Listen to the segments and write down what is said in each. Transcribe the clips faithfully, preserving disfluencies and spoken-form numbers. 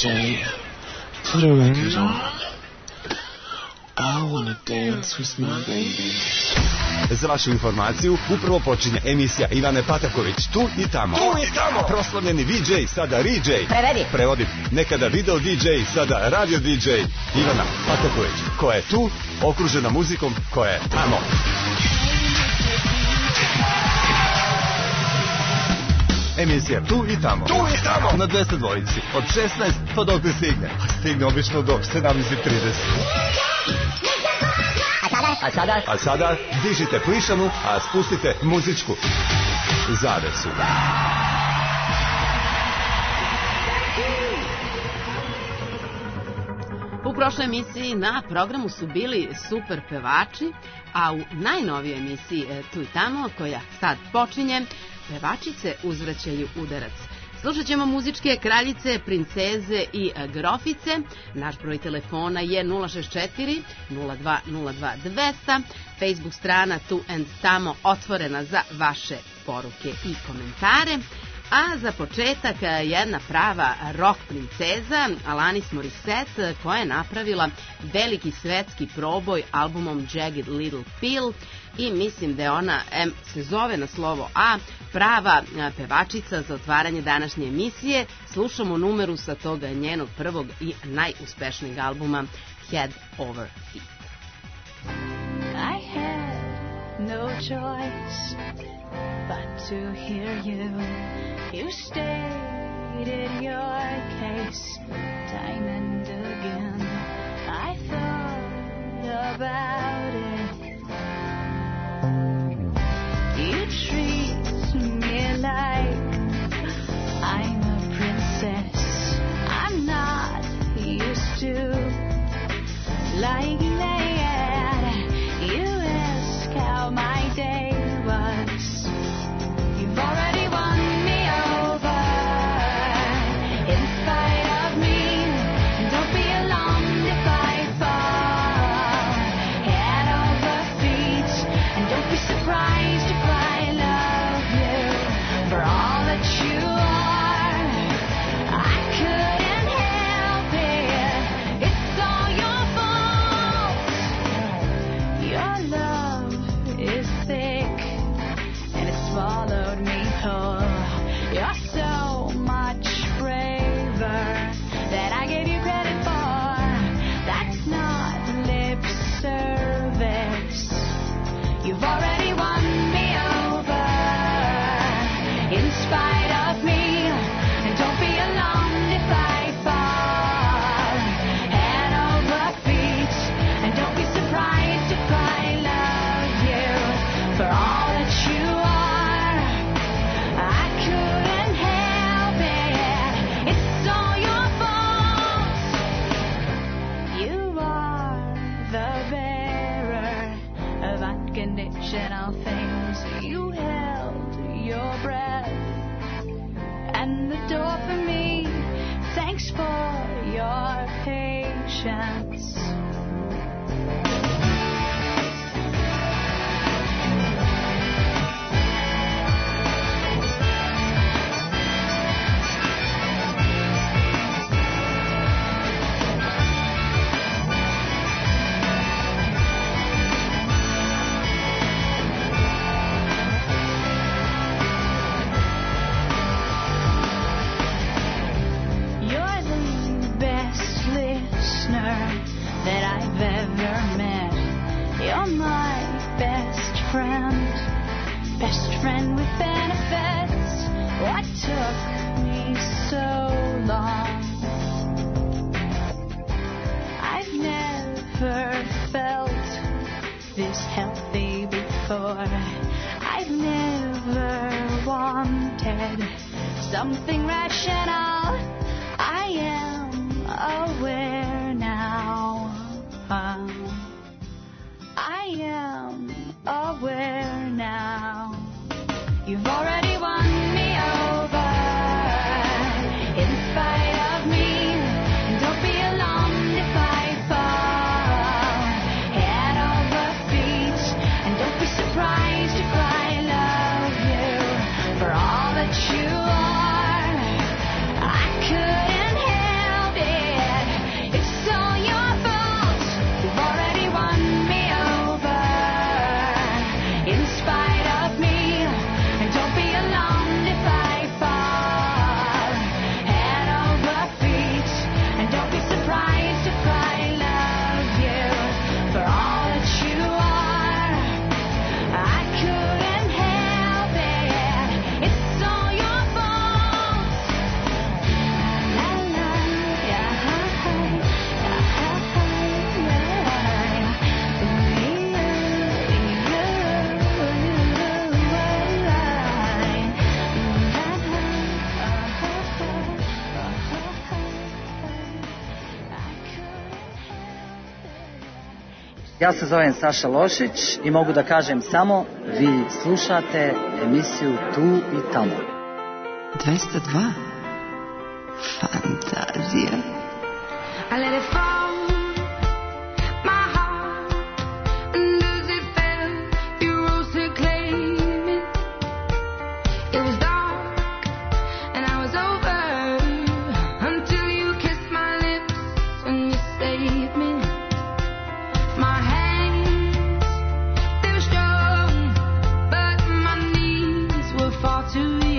Jay, put a record on. I wanna dance with my baby. Za vašu informaciju, upravo počinje emisija Ivane Pataković. Tu i tamo. Tu i tamo. Proslavljeni V J, sada R-J. Prevedi. Prevodi. Nekada video D J, sada radio D J. Ivana Pataković. Koja je tu, okružena muzikom, koja je tamo. Emisija Tu i tamo. Tu i tamo. Na dvesta dvojici. Od šesnaest pa dok ne stigne. Stigne obično do sedamnaest trideset. A sada? A sada dižite plišanu, a spustite muzičku zavesu. U prošloj emisiji na programu su bili super pevači, a u najnovijoj emisiji Tu i tamo, koja sad počinje, pevačice uzvraćaju udarac. Slušat ćemo muzičke kraljice, princeze i grofice. Naš broj telefona je nula šest četiri nula dva nula dva dvesta. Facebook strana Tu and Tamo otvorena za vaše poruke i komentare. A za početak jedna prava rock princeza, Alanis Morissette, koja je napravila veliki svetski proboj albumom Jagged Little Pill i mislim da je ona, em, se zove na slovo A, prava pevačica za otvaranje današnje emisije. Slušamo numeru sa toga njenog prvog i najuspešnijeg albuma Head Over Feet. I had no choice but to hear you. You stated your case time and again. I thought about it. You treat me like I'm a princess. I'm not used to lying that. You ask how my day was. You've already won me over. In spite of me, don't be alarmed if I fall head over feet, and don't be surprised if I love you for all that you are. I couldn't help it. It's all your fault. Your love is thick and it swallowed me whole. You're so much braver than I gave you credit for. That's not lip service. You've already won me over. In spite of me, and don't be alarmed if I fall head over feet, and don't be surprised if I love you for all that you are. I couldn't help it. It's all your fault. You are the bearer of unconditional things. You held your breath and the door for me. Thanks for your patience. You're the best listener that I've ever met. You're my best friend, best friend with benefits. What took me so long? I've never felt this healthy before. I've never wanted something rational. I am aware now. I am aware now. You've already won me over. In spite of me, and don't be alarmed if I fall head over feet, and don't be surprised if I love you for all that you are. I Ja se zovem Saša Lošić i mogu da kažem samo vi slušate emisiju Tu i tamo. dvesta dva. Fantazija. I let it fall, my heart, and as it fell, you rose to claim it. It was dark, and I was over, until you kissed my lips, and you saved me. My hands, they were strong, but my knees were far too weak.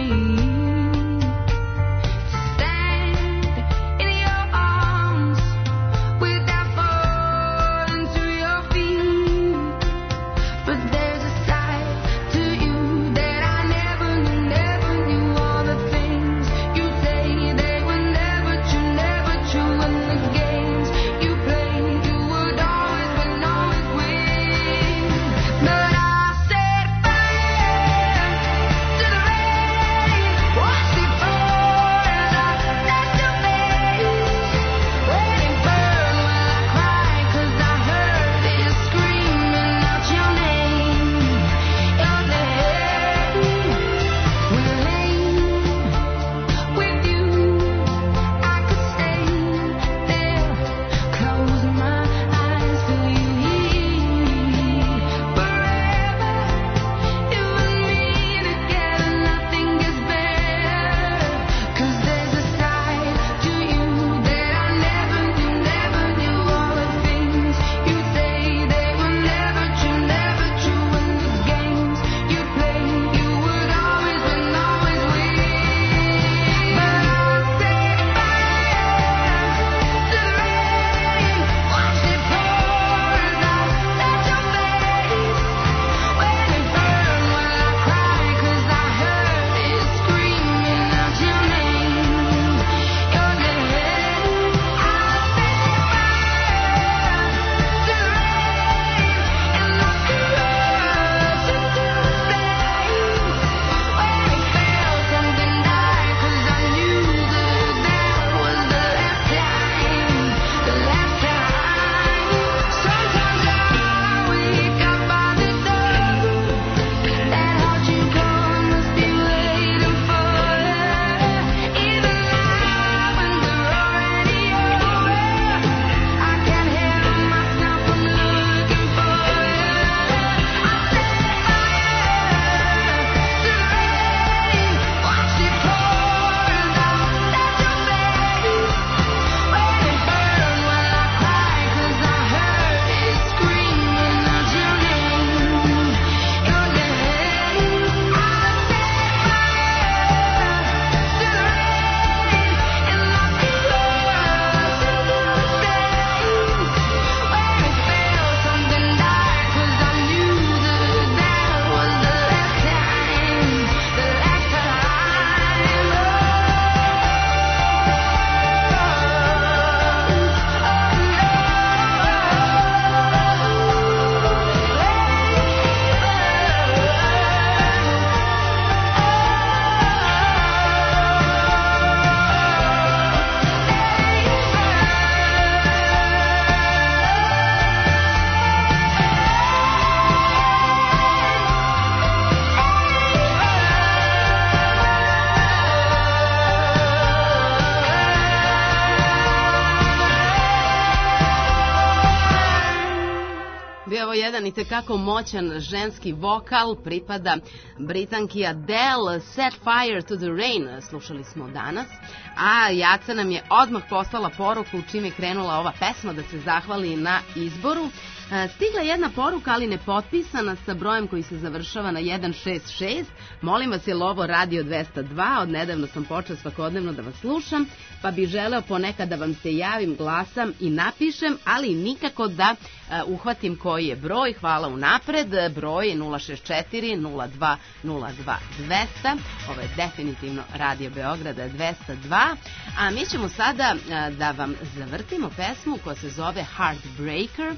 Jedan i tekako moćan ženski vokal pripada Britanki Adele, Set Fire to the Rain, slušali smo danas, a Jaca nam je odmah poslala poruku čim je krenula ova pesma da se zahvali na izboru. Stigla jedna poruka, ali ne potpisana, sa brojem koji se završava na jedan šest šest. Molim vas, je ovo Radio dvesta dva, od nedavno sam počela svakodnevno da vas slušam, pa bih želeo ponekad da vam se javim, glasam i napišem, ali nikako da uh, uhvatim koji je broj. Hvala unapred, broj je nula šest četiri nula dva nula dva dvesta. Ovo je definitivno Radio Beograda dvesta dva, a mi ćemo sada uh, da vam zavrtimo pesmu koja se zove Heartbreaker.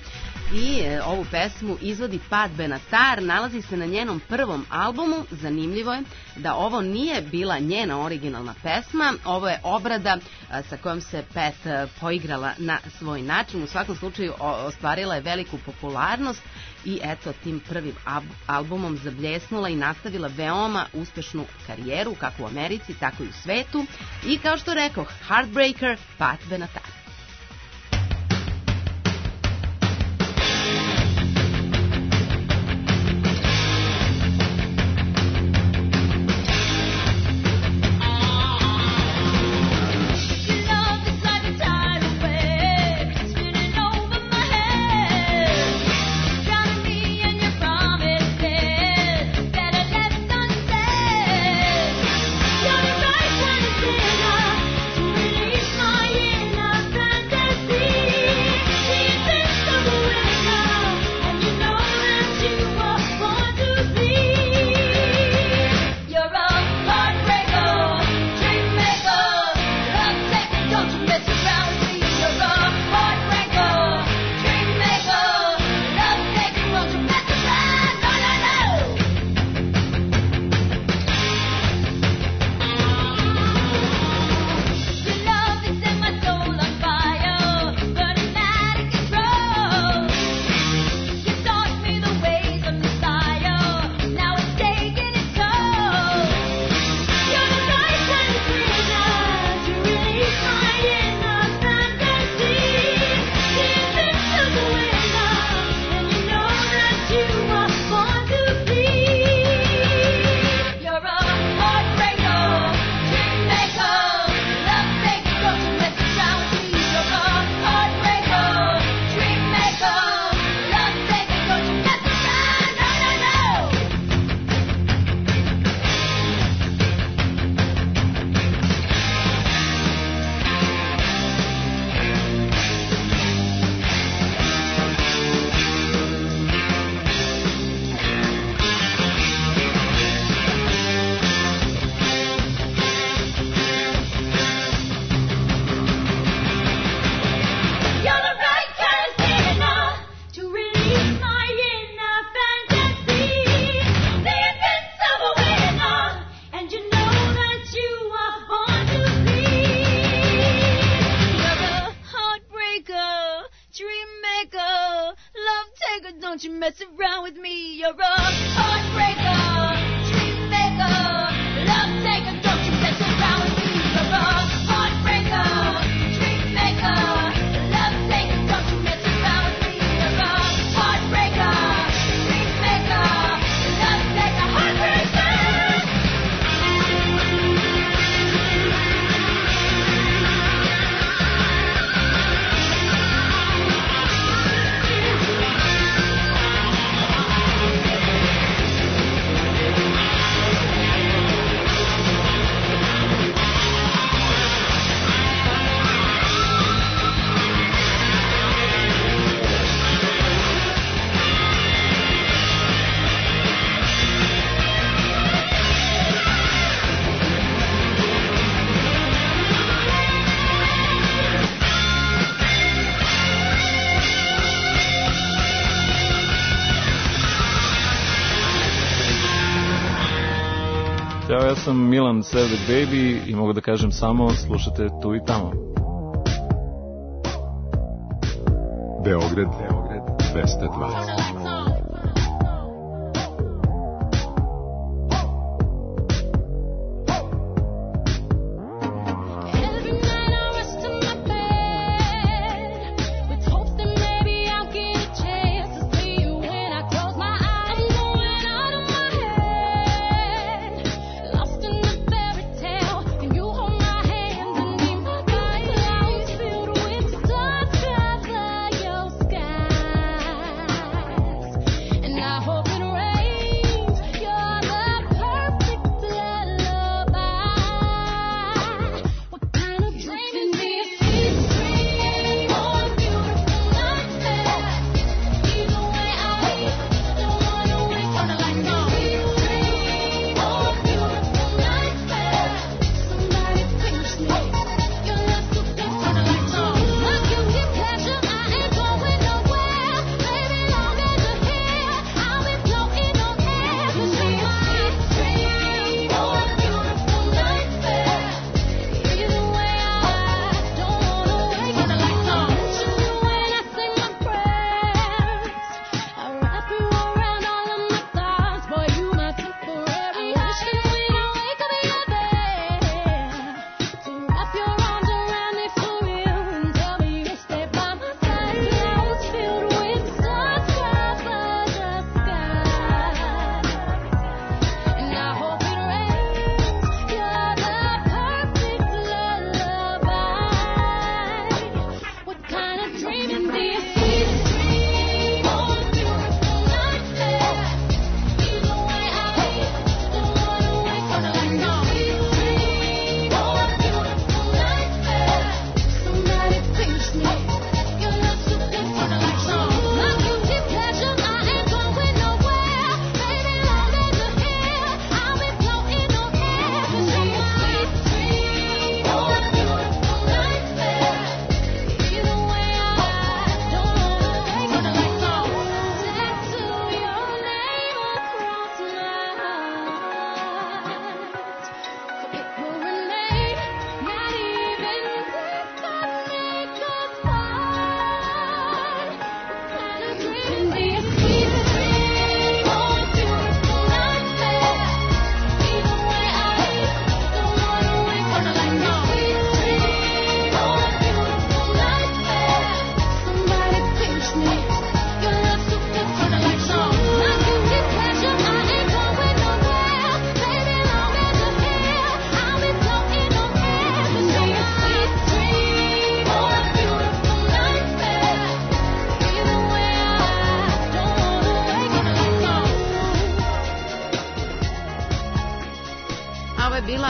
I e, ovu pesmu izvodi Pat Benatar, nalazi se na njenom prvom albumu. Zanimljivo je da ovo nije bila njena originalna pesma, ovo je obrada a, sa kojom se Pat a, poigrala na svoj način. U svakom slučaju o, ostvarila je veliku popularnost i eto tim prvim ab- albumom zabljesnula i nastavila veoma uspešnu karijeru kako u Americi, tako i u svetu. I kao što rekoh, Heartbreaker, Pat Benatar. Ćao, ja sam Milan Sevdek Baby i mogu da kažem samo slušate Tu i Tamo. Beograd, Beograd, dvesta dva. Sky.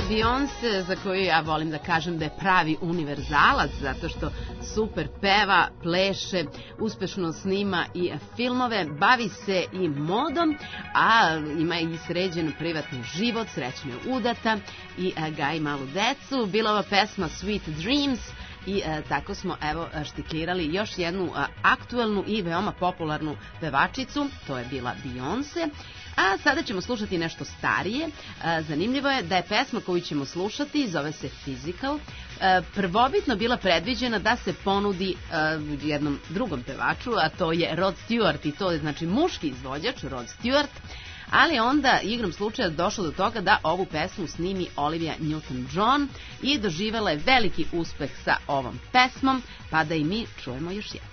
Beyoncé, za koju ja volim da kažem da je pravi univerzalac, zato što super peva, pleše, uspešno snima i filmove, bavi se i modom, a ima i sređen privatni život, srećno je udata i gaji malu decu. Bila ova pesma Sweet Dreams i e, tako smo evo štiklirali još jednu a, aktuelnu i veoma popularnu pevačicu, to je bila Beyoncé. A sada ćemo slušati nešto starije. E, zanimljivo je da je pesma koju ćemo slušati, zove se Physical, e, prvobitno bila predviđena da se ponudi e, jednom drugom pevaču, a to je Rod Stewart, i to je znači muški izvođač Rod Stewart. Ali onda igrom slučaja došlo do toga da ovu pesmu snimi Olivia Newton-John i doživela je veliki uspeh sa ovom pesmom, pa da i mi čujemo još jednu.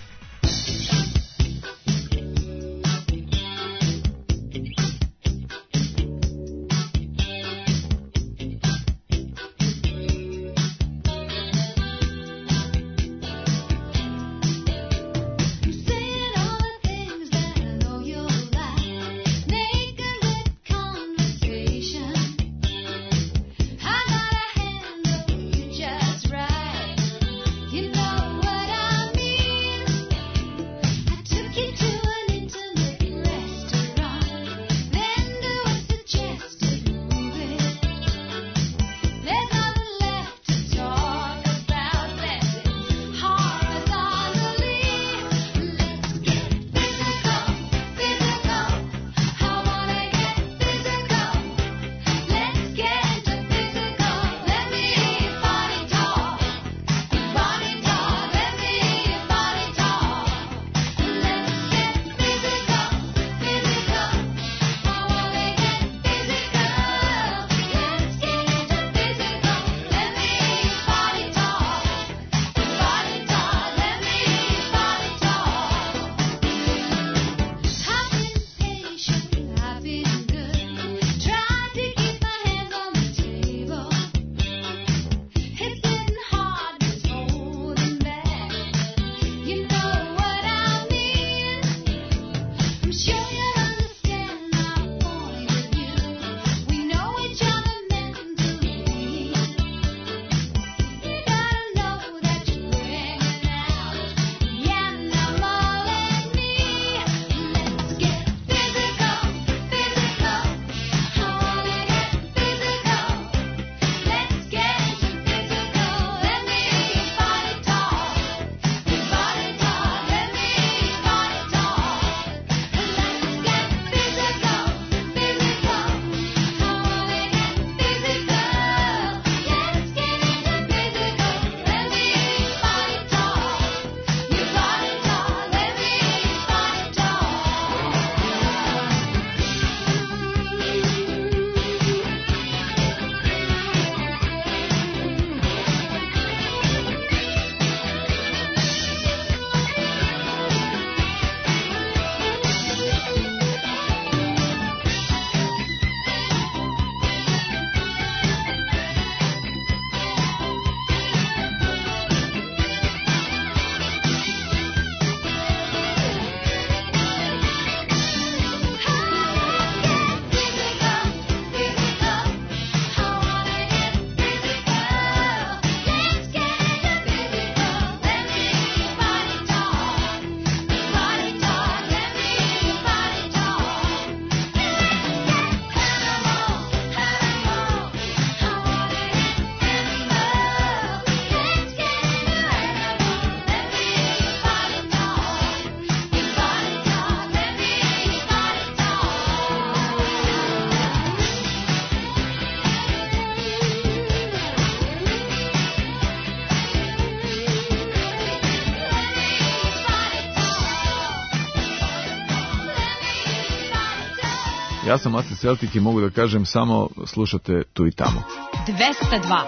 Ja sam Ace Celtic i mogu da kažem samo slušate tu i tamo. dvesta dva.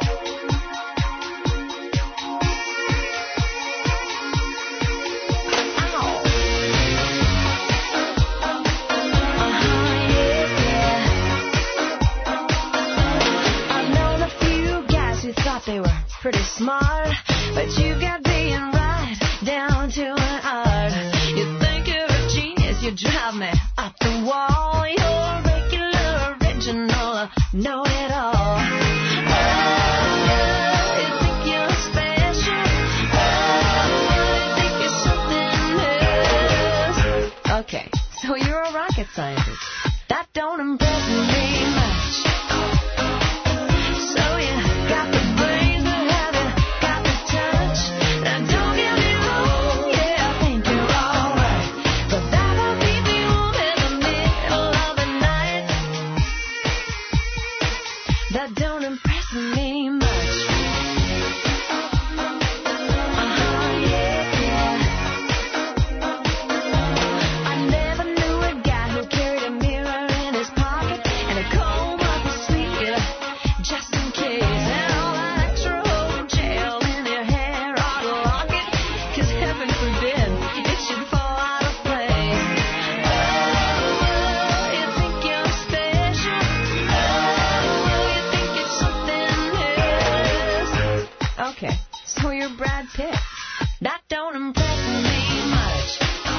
They were pretty smart, but you got being right down to an art. You think you're a genius, you drive me up the wall. You're regular, original, know it all. rocket scientist. That don't impress me much. So you got the brains, but have you got the touch? Now don't get me wrong, yeah, I think you're alright, but that won't keep me warm in the middle of the night. That don't impress me much. Brad Pitt. That don't impress me much.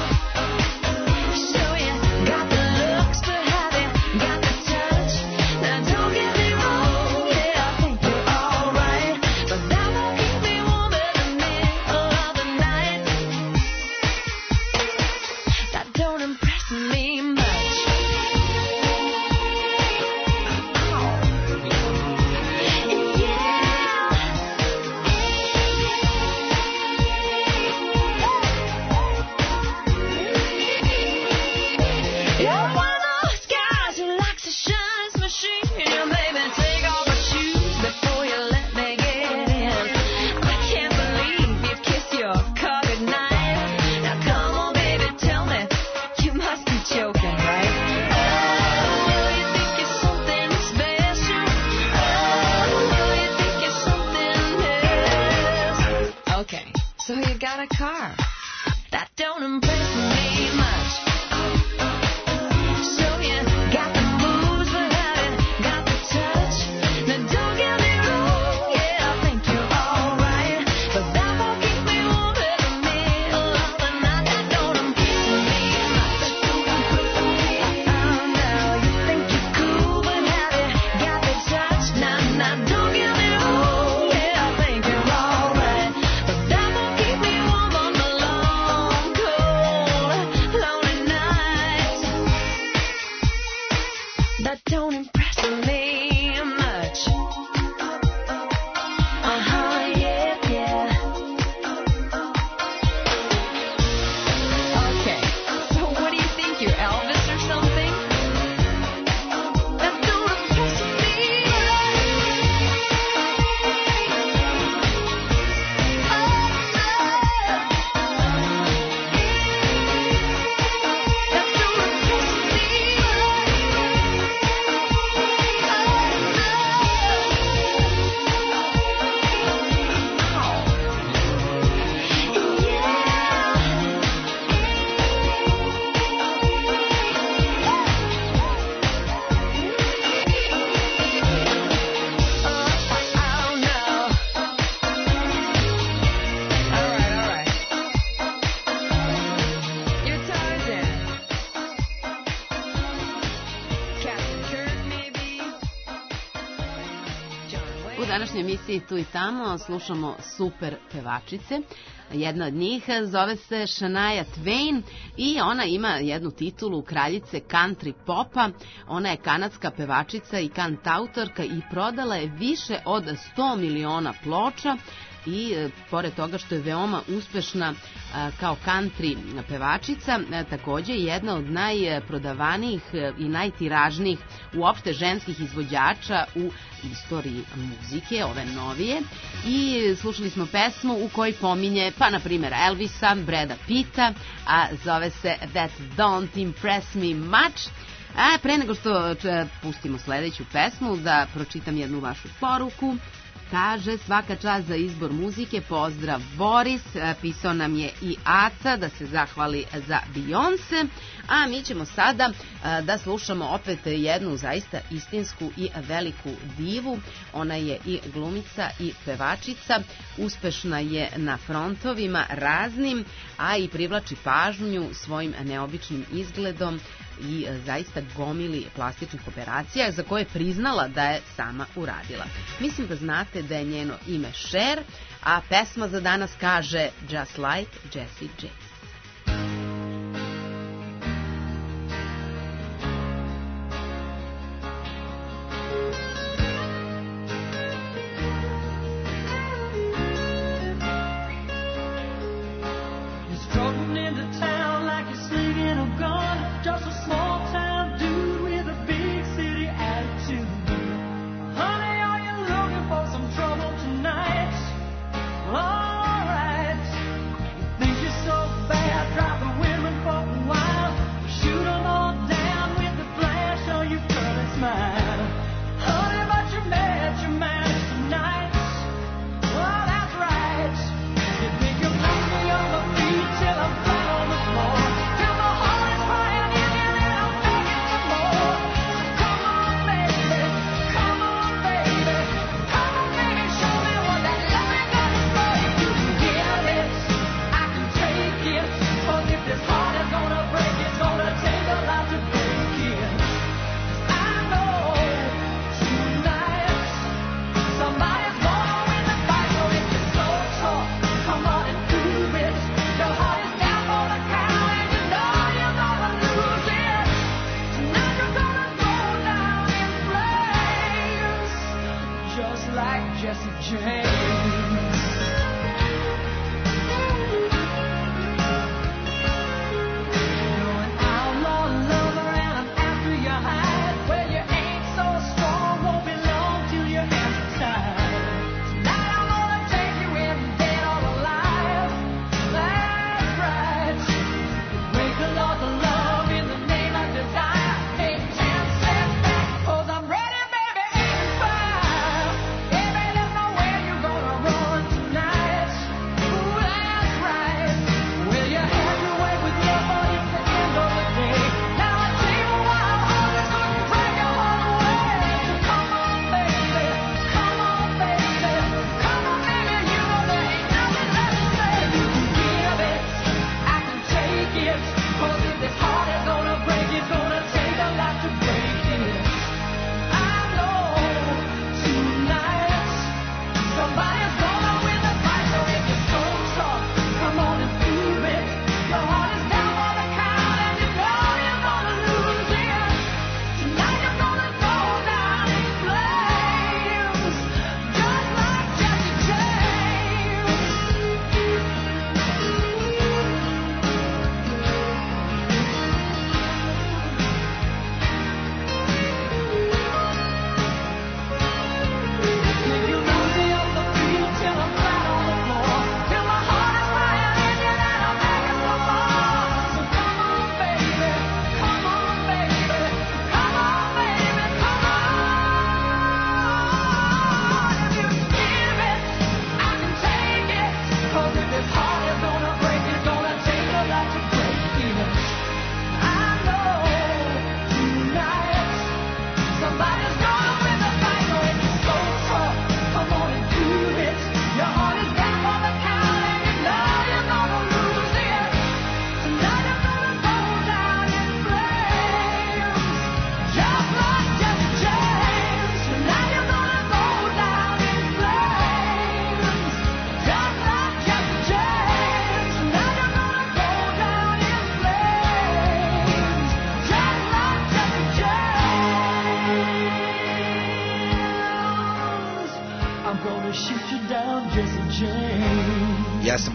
So you got the looks, but have you got the touch? Now don't get me wrong, yeah, I think you're alright, but that won't keep me warm in the middle of the night. That don't impress me much. So you got a car. That don't impress me much. So you got the moves, but have you got the touch? Now don't get me wrong, yeah, I think you're alright, but that won't keep me warm in the middle of the night. That don't impress me much. Oh no, you think you're cool, but have you got the touch? Now, now don't get me wrong, yeah, I think you're alright, but that won't keep me warm on the long, cold, lonely nights. That don't impress me much. Uh-huh, yeah, yeah. Okay, so what do you think, you're Elvis or something? That don't impress me U današnjoj emisiji Tu i tamo slušamo super pevačice. Jedna od njih zove se Shania Twain i ona ima jednu titulu kraljice country popa. Ona je kanadska pevačica i kantautorka i prodala je više od sto miliona ploča. I e, pored toga što je veoma uspešna a, kao country pevačica, a, takođe je jedna od najprodavanijih i najtiražnijih uopšte ženskih izvođača u istoriji muzike, ove novije. I slušali smo pesmu u kojoj pominje, pa na primjer Elvisa, Brada Pitta, a zove se That Don't Impress Me Much. A pre nego što če, pustimo sledeću pesmu, da pročitam jednu vašu poruku. Kaže, svaka čast za izbor muzike, pozdrav Boris, pisao nam je i Aca da se zahvali za Beyoncé, a mi ćemo sada da slušamo opet jednu zaista istinsku i veliku divu. Ona je i glumica i pevačica, uspešna je na frontovima raznim, a i privlači pažnju svojim neobičnim izgledom i zaista gomili plastičnih operacija za koje je priznala da je sama uradila. Mislim da znate da je njeno ime Cher, a pesma za danas kaže Just Like Jessie J.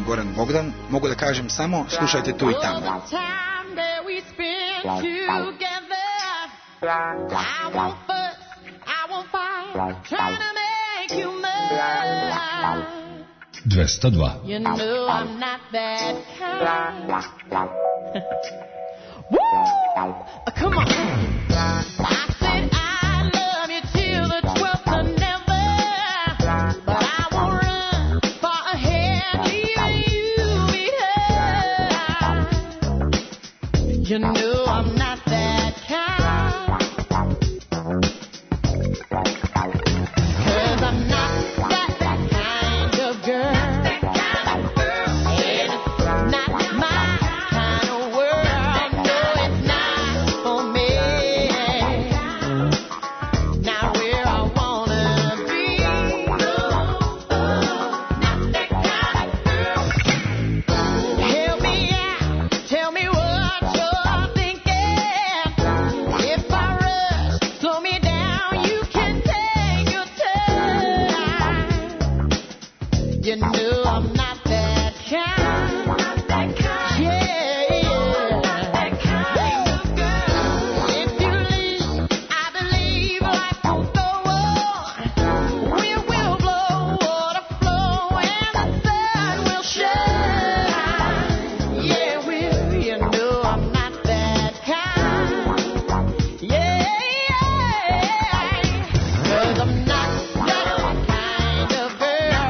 Goran Bogdan. Mogu da kažem samo slušajte tu i tamo. Time that we spend together, I won't fuss, I won't fight, trying to make you mine. dvesta dva. You know I'm not that kind. Woo! Come on. I said I love you till the twelfth of never, but I won't run far ahead, leaving you behind. You know I'm not that kind. 'Cause I'm not that kind of girl. You know I'm not that kind. Yeah, yeah. If you leave, I believe life will go on. We will blow, water flow, and the sun will shine. Yeah, will. You know I'm not that kind. Yeah, yeah. 'Cause I'm not that kind of girl.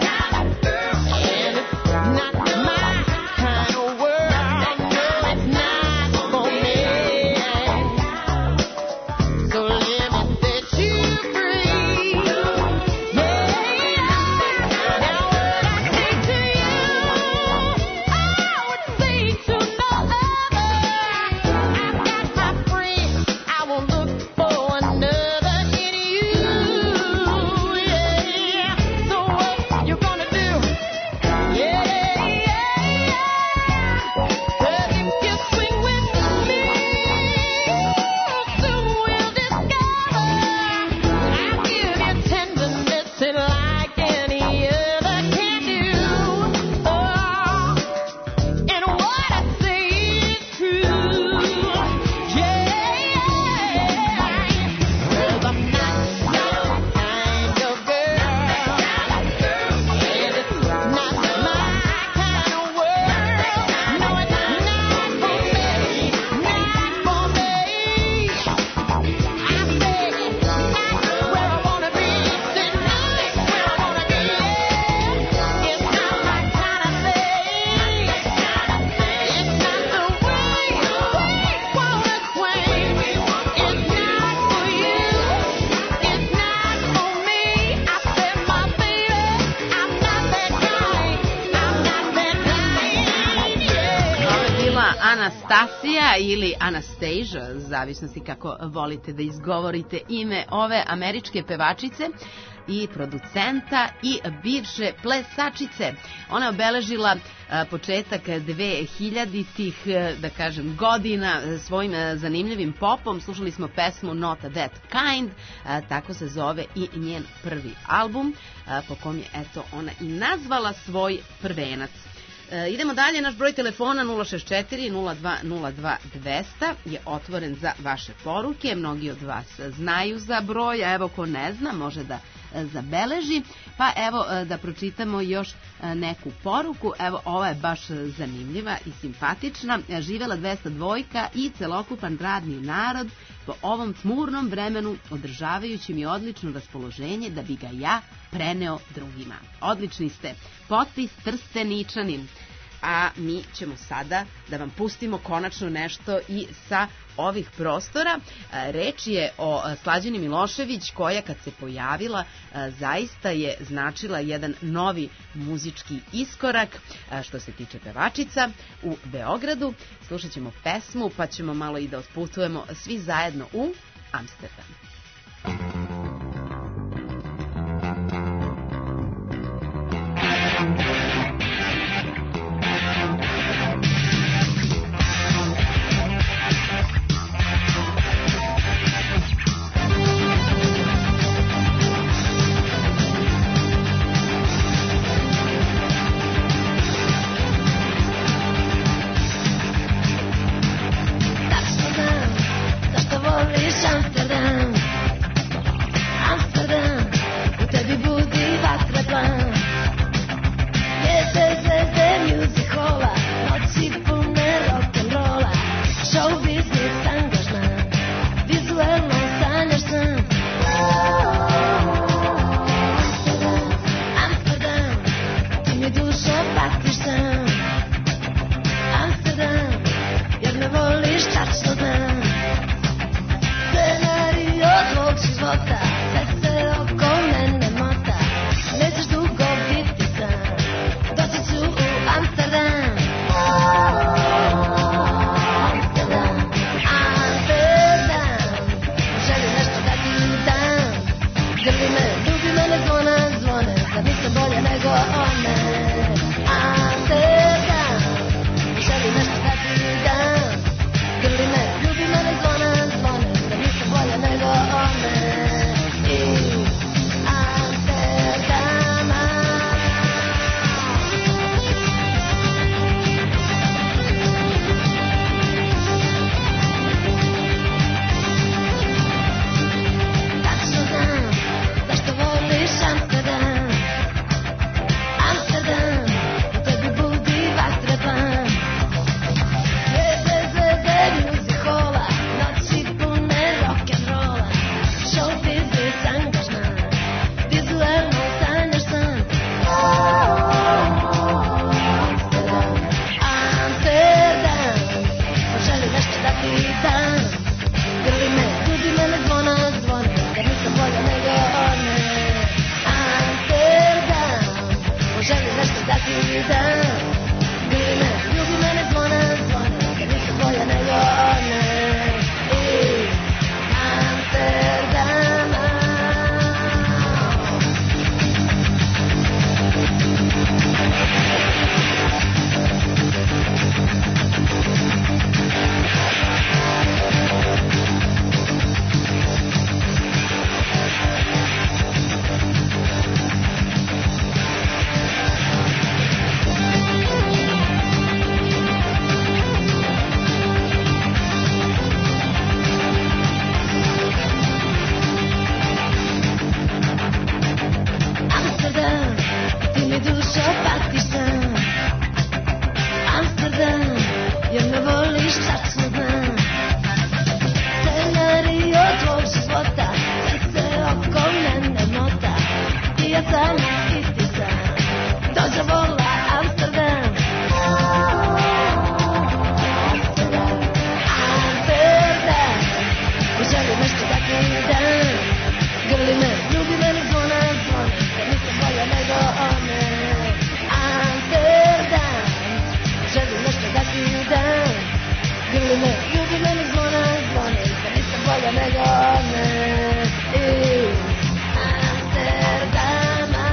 Anastasija ili Anastasia, zavisnosti kako volite da izgovorite ime ove američke pevačice i producenta i bivše plesačice. Ona je obeležila a, početak dve hiljaditih, da kažem, godina svojim a, zanimljivim popom. Slušali smo pesmu Not That Kind, a, tako se zove i njen prvi album, a, po kom je eto ona i nazvala svoj prvenac. E, idemo dalje, naš broj telefona nula šezdeset četiri nula dva nula dva dvesta je otvoren za vaše poruke. Mnogi od vas znaju za broj, a evo ko ne zna može da e, zabeleži. Pa evo e, da pročitamo još e, neku poruku. Evo ova je baš zanimljiva i simpatična. E, živela dvesta dva i celokupan radni narod po ovom tmurnom vremenu održavajući mi odlično raspoloženje da bi ga ja preneo drugima. Odlični ste. Potpis Trsteničanin. A mi ćemo sada da vam pustimo konačno nešto i sa ovih prostora. Reč je o Slađani Milošević koja kad se pojavila zaista je značila jedan novi muzički iskorak što se tiče pevačica u Beogradu. Slušat ćemo pesmu pa ćemo malo i da otputujemo svi zajedno u Amsterdam. više zašto znam. Scenario tvog života, sve se oko mene mota. I ja sama isti sam, dožavola Amsterdam. Amsterdam, Amsterdam, ko želi nešto da ti dam. Grli me, ljubi meni zvona, zvone, da nisam bolja nego one. Amsterdam, želi nešto da ti dam. Grli me, ljubi meni zvona, zvone, da nisam bolja nego one. Iz Amsterdama,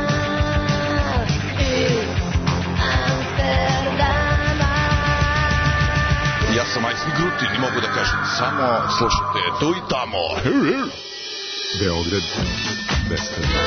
iz Amsterdama. Ja sam Majsni Grutin i mogu da kažem samo slušajte tu i tamo. Beograd dvesta dva.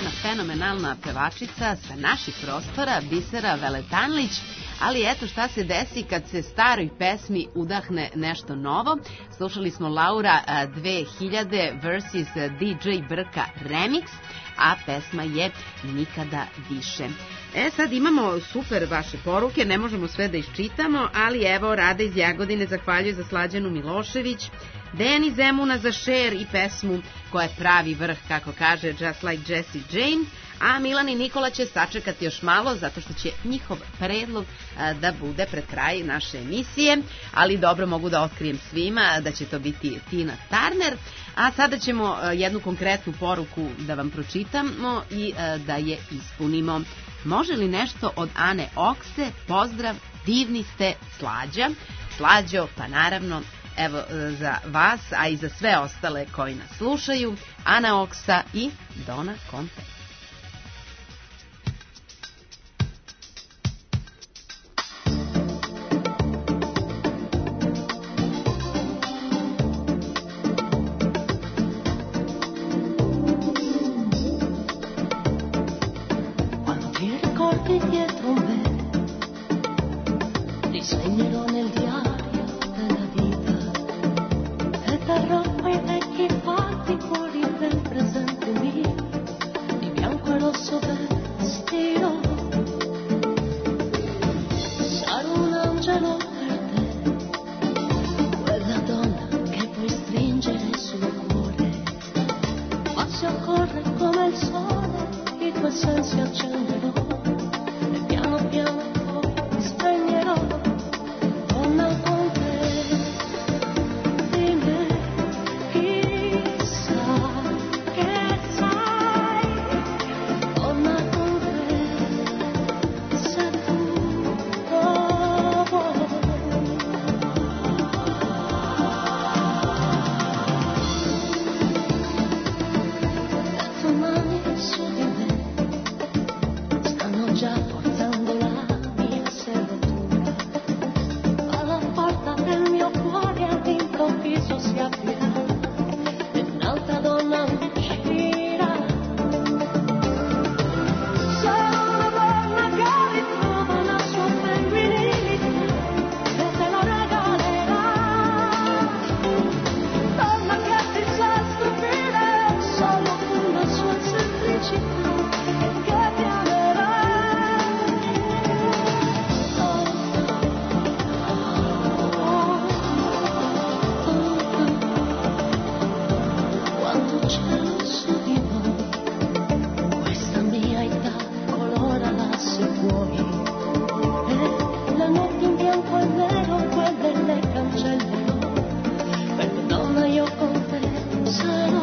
jedna fenomenalna pevačica sa naših prostora, Bisera Veletanlić, ali eto šta se desi kad se staroj pesmi udahne nešto novo. Slušali smo Laura a, dve hiljade versus D J Brka remix, a pesma je Nikada više. E, sad imamo super vaše poruke, ne možemo sve da iščitamo, ali evo, Rada iz Jagodine zahvaljuje za Slađanu Milošević, Dejan iz Zemuna za Cher i pesmu koja je pravi vrh, kako kaže, Just Like Jessie Jane, a Milan i Nikola će sačekati još malo, zato što će njihov predlog a, da bude pred kraj naše emisije, ali dobro, mogu da otkrijem svima da će to biti Tina Turner, a sada ćemo a, jednu konkretnu poruku da vam pročitamo i a, da je ispunimo. Može li nešto od Ane Okse? Pozdrav, divni ste, Slađa. Slađo, pa naravno, evo za vas, a i za sve ostale koji nas slušaju, Ana Oksa i Dona Conte. Dietro me disegnerò nel diario della vita e terrò quei vecchi fatti fuori del presente mio, di bianco e rosso vestirò. Sarò un angelo per te, quella donna che puoi stringere sul cuore, ma se occorre come il sole i tuoi sensi accenderò. Piano piano mi spegnerò, donna con te, di me chissà che sai, donna con te, se tu lo vuoi. Le tue mani su di me stanno già portando la mia serratura, alla porta del mio cuore all'improvviso si aprirà e un'altra donna uscirà. Sarà una donna che ritrova la sua femminilità e te la regalerà, donna che ti sa stupire solo con la sua semplicità e che ti amerà. Cielo su di noi, questa mia età colorala se vuoi, e le notti in bianco e nero, quelle le cancellerò, perché donna io con te sarò.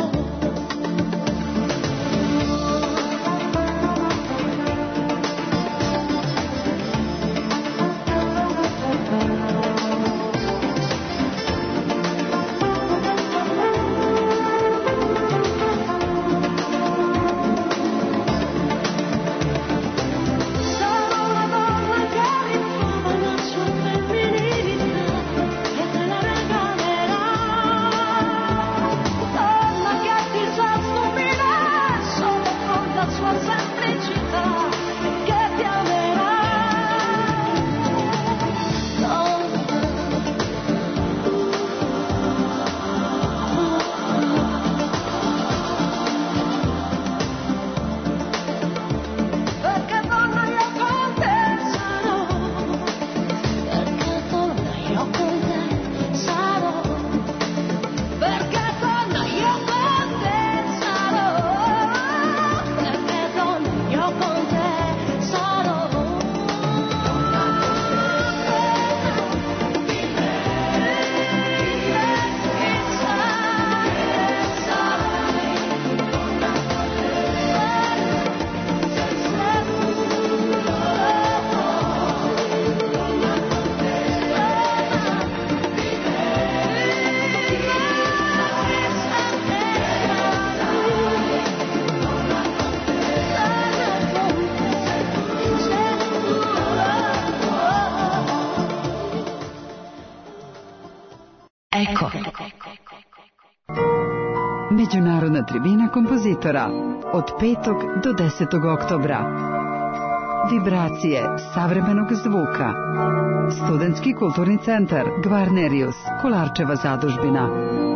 Međunarodna tribina kompozitora. od petog do desetog oktobra. Vibracije savremenog zvuka. Studentski kulturni centar Gvarnerius, Kolarčeva zadužbina.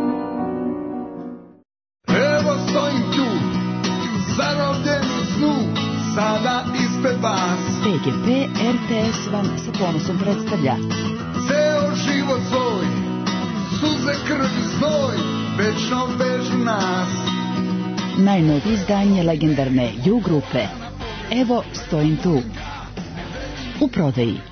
Evo stojim tu, zarobljen u snu, sada ispred vas. P G P R T S vam sa ponosom predstavlja Ceo život svoj, suze, krv i znoj, večno vežu nas. najnovije izdanje legendarne U grupe. Evo stojim tu. U prodaji.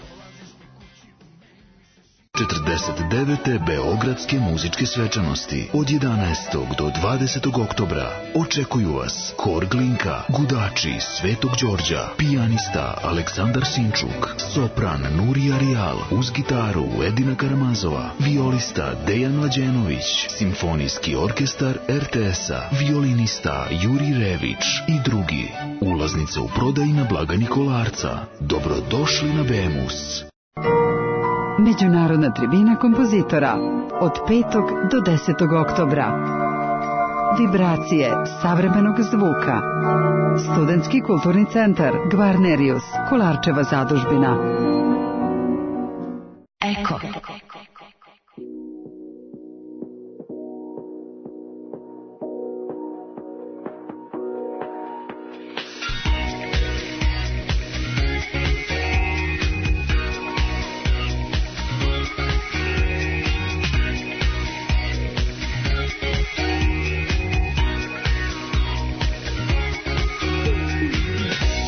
četrdeset devete Beogradske muzičke svečanosti od jedanaestog do dvadesetog oktobra očekuju vas Hor Glinka, Gudači Svetog Đorđa, pijanista Aleksandar Sinčuk, sopran Nurija Rijal, uz gitaru Edina Karamazova, violista Dejan Mlađenović, simfonijski orkestar R T S-a, violinista Juri Rević i drugi. Ulaznice u prodaji na blagajni Kolarca. Dobrodošli na Bemus. Međunarodna tribina kompozitora od petog do desetog oktobra. Vibracije savremenog zvuka. Studentski kulturni centar Gvarnerius, Kolarčeva zadužbina. Eko.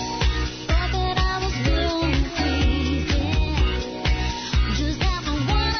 Just having one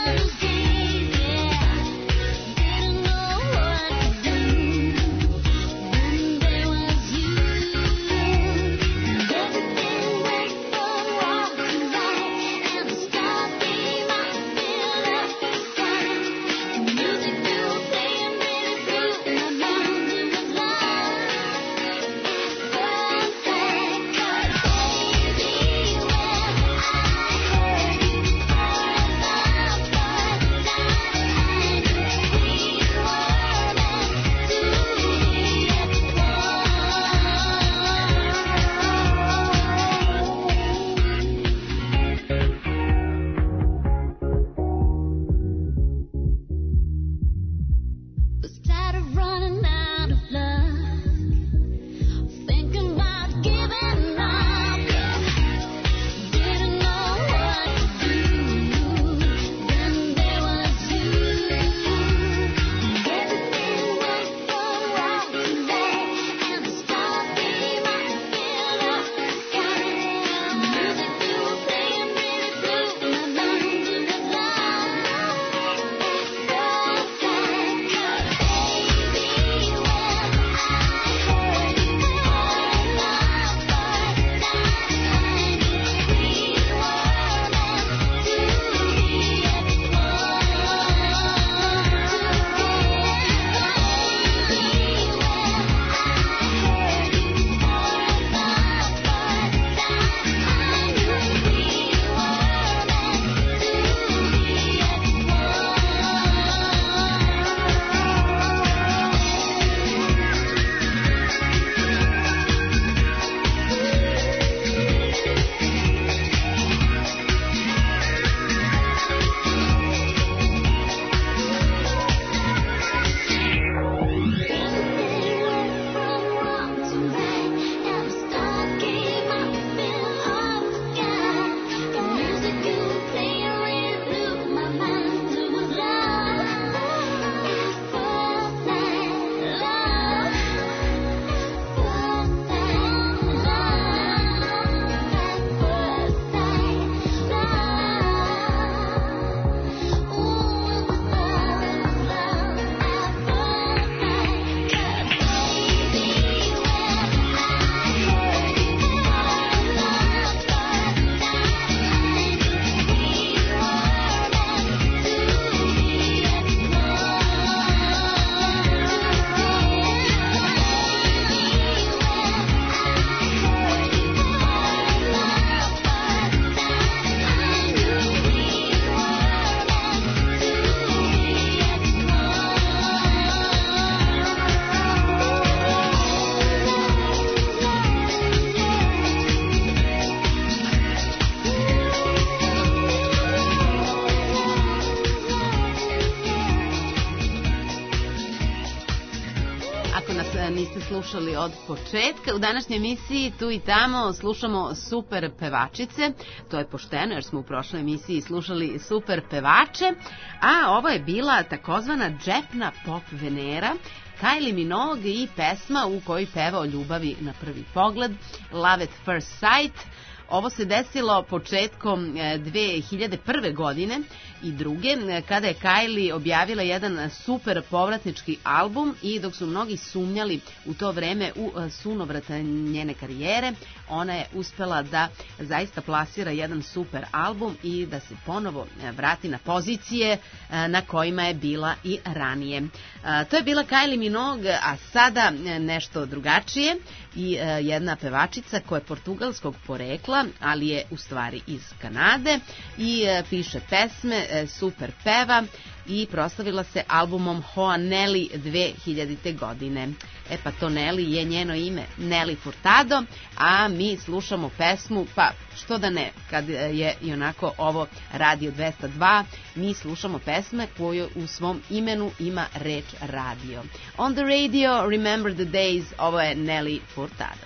e, niste slušali od početka. U današnjoj emisiji Tu i tamo slušamo super pevačice. To je pošteno jer smo u prošloj emisiji slušali super pevače, a ovo je bila takozvana džepna pop Venera, Kylie Minogue i pesma u kojoj peva o ljubavi na prvi pogled, Love at First Sight. Ovo se desilo početkom dve hiljade prve. godine i druge, kada je Kylie objavila jedan super povratnički album i dok su mnogi sumnjali u to vreme u sunovrat njene karijere, ona je uspela da zaista plasira jedan super album i da se ponovo vrati na pozicije na kojima je bila i ranije. To je bila Kylie Minogue, a sada nešto drugačije i jedna pevačica koja je portugalskog porekla, ali je u stvari iz Kanade i piše pesme, super peva i proslavila se albumom Hoa Nelly dve hiljadite. godine. E pa to Nelly je njeno ime, Nelly Furtado, a mi slušamo pesmu, pa što da ne, kad je i onako ovo Radio dvesta dva, mi slušamo pesme koju u svom imenu ima reč radio. On the radio, remember the days, ovo je Nelly Furtado.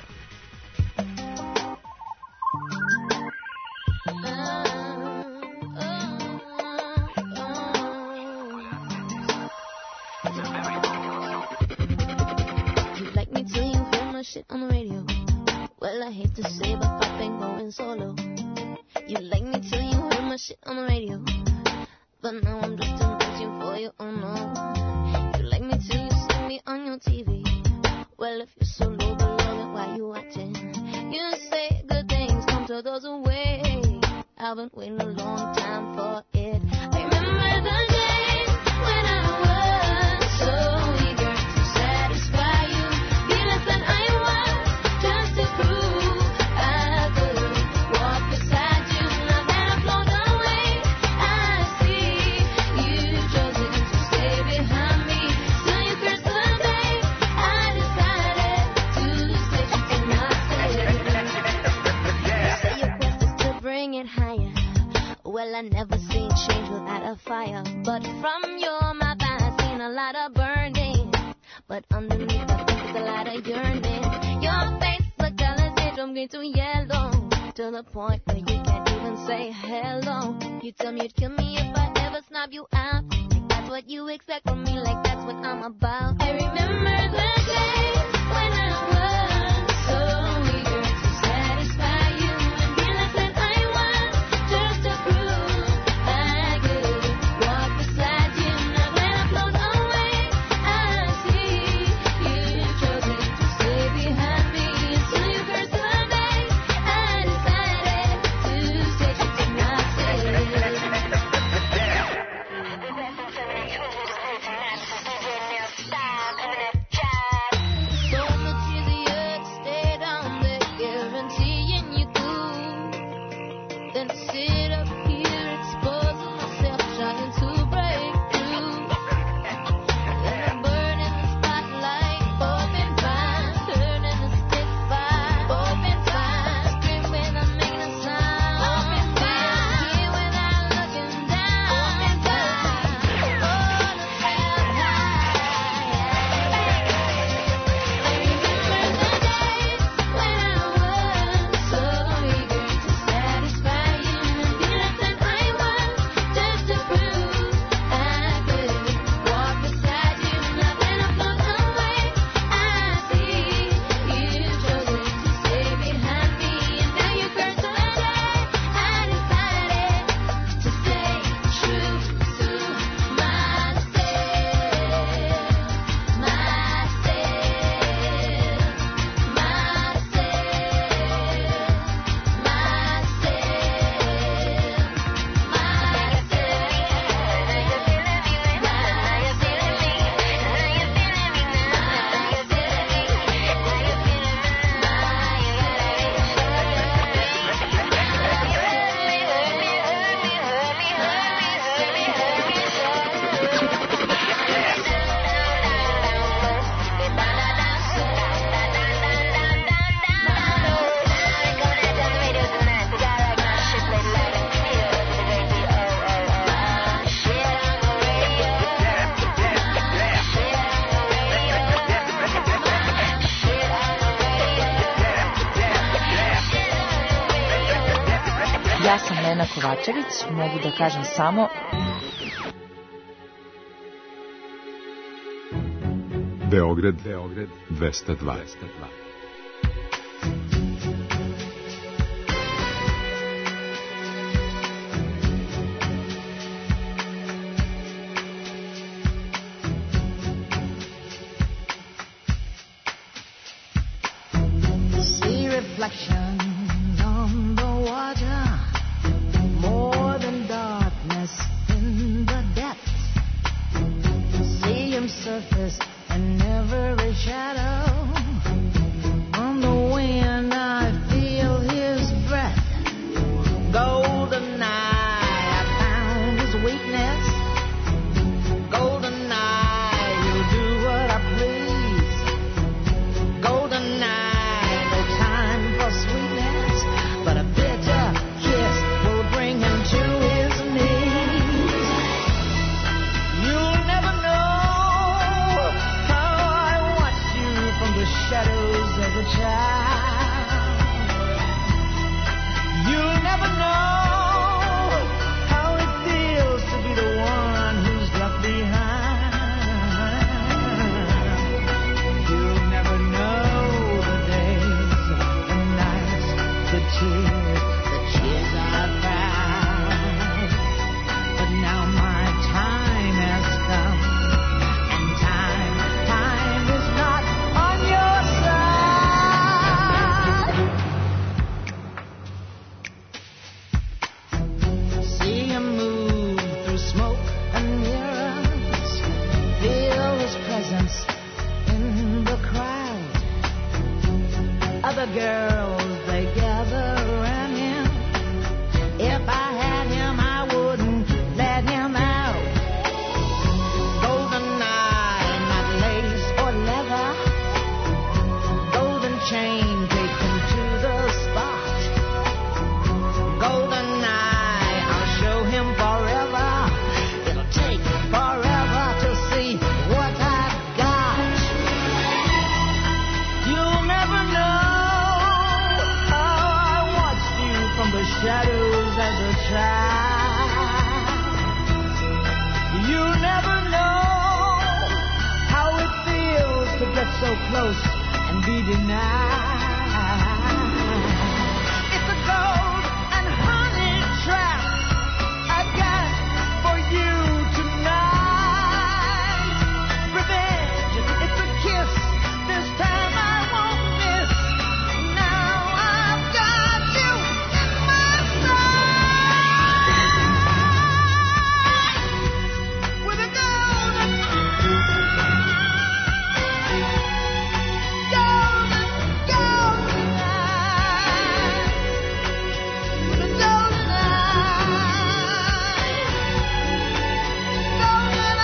Shit on the radio. Well, I hate to say, but I've been going solo. You like me till you heard my shit on the radio, but now I'm just too reaching for you. Oh no. You like me till you see me on your T V. Well, if you're so low below, then why you watching? You say good things come to those who wait. I've been waiting a long time for it. I remember the days when I was so eager to satisfy you. Be less than I just to prove I could walk beside you. Now that I've flown away, I see you've chosen to stay behind me. Still you curse the day I decided to stay. You did not say. You say your quest is to bring it higher. Well, I never seen change without a fire, but from your mouth I've seen a lot of burning, but underneath I think there's a lot of yearning. Your face, the colors change from green to yellow, to the point where you can't even say hello. You tell me you'd kill me if I ever snub you out. Like that's what you expect from me, like that's what I'm about. I remember the days when I was so eager to satisfy you and be less than I was, just to prove I could walk beside you. Now that I've flown away, I see you've chosen to stay behind me. Until you curse the day I decided to stay. You did not say. So much easier Jelena Kovačević, mogu da kažem samo Beograd, Beograd dvesta dva. See reflections on the water, more than darkness in the depths. See him surface in every shadow. On the wind I feel his breath. Golden eye, I found his weakness. Golden eye, he'll do what I please. Golden eye, no time for sweetness, but a bitter kiss will bring him to his knees. You'll never know how I watched you from the shadows as a child. You'll never know how it feels to be the one who's left behind. You'll never know the days, the nights, the tears, the tears I cried. But now my time has come, and time, time is not on your side. See him move through smoke and mirrors, feel his presence in the crowd. Other girls, they gather around him. If I had him, I wouldn't let him out. Golden eye, not lace or leather. Golden chain, take him to the spot. Golden eye, I'll show him forever. It'll take forever to see what I've got. You'll never know how I watched you from the shadows as a child. You'll never know how it feels to get so close and be denied. It's a gold and honey trap I got for you tonight. Revenge, it's a kiss. This time I won't miss. Now I've got you in my sight. With a golden, golden, golden eye. With a golden eye. Golden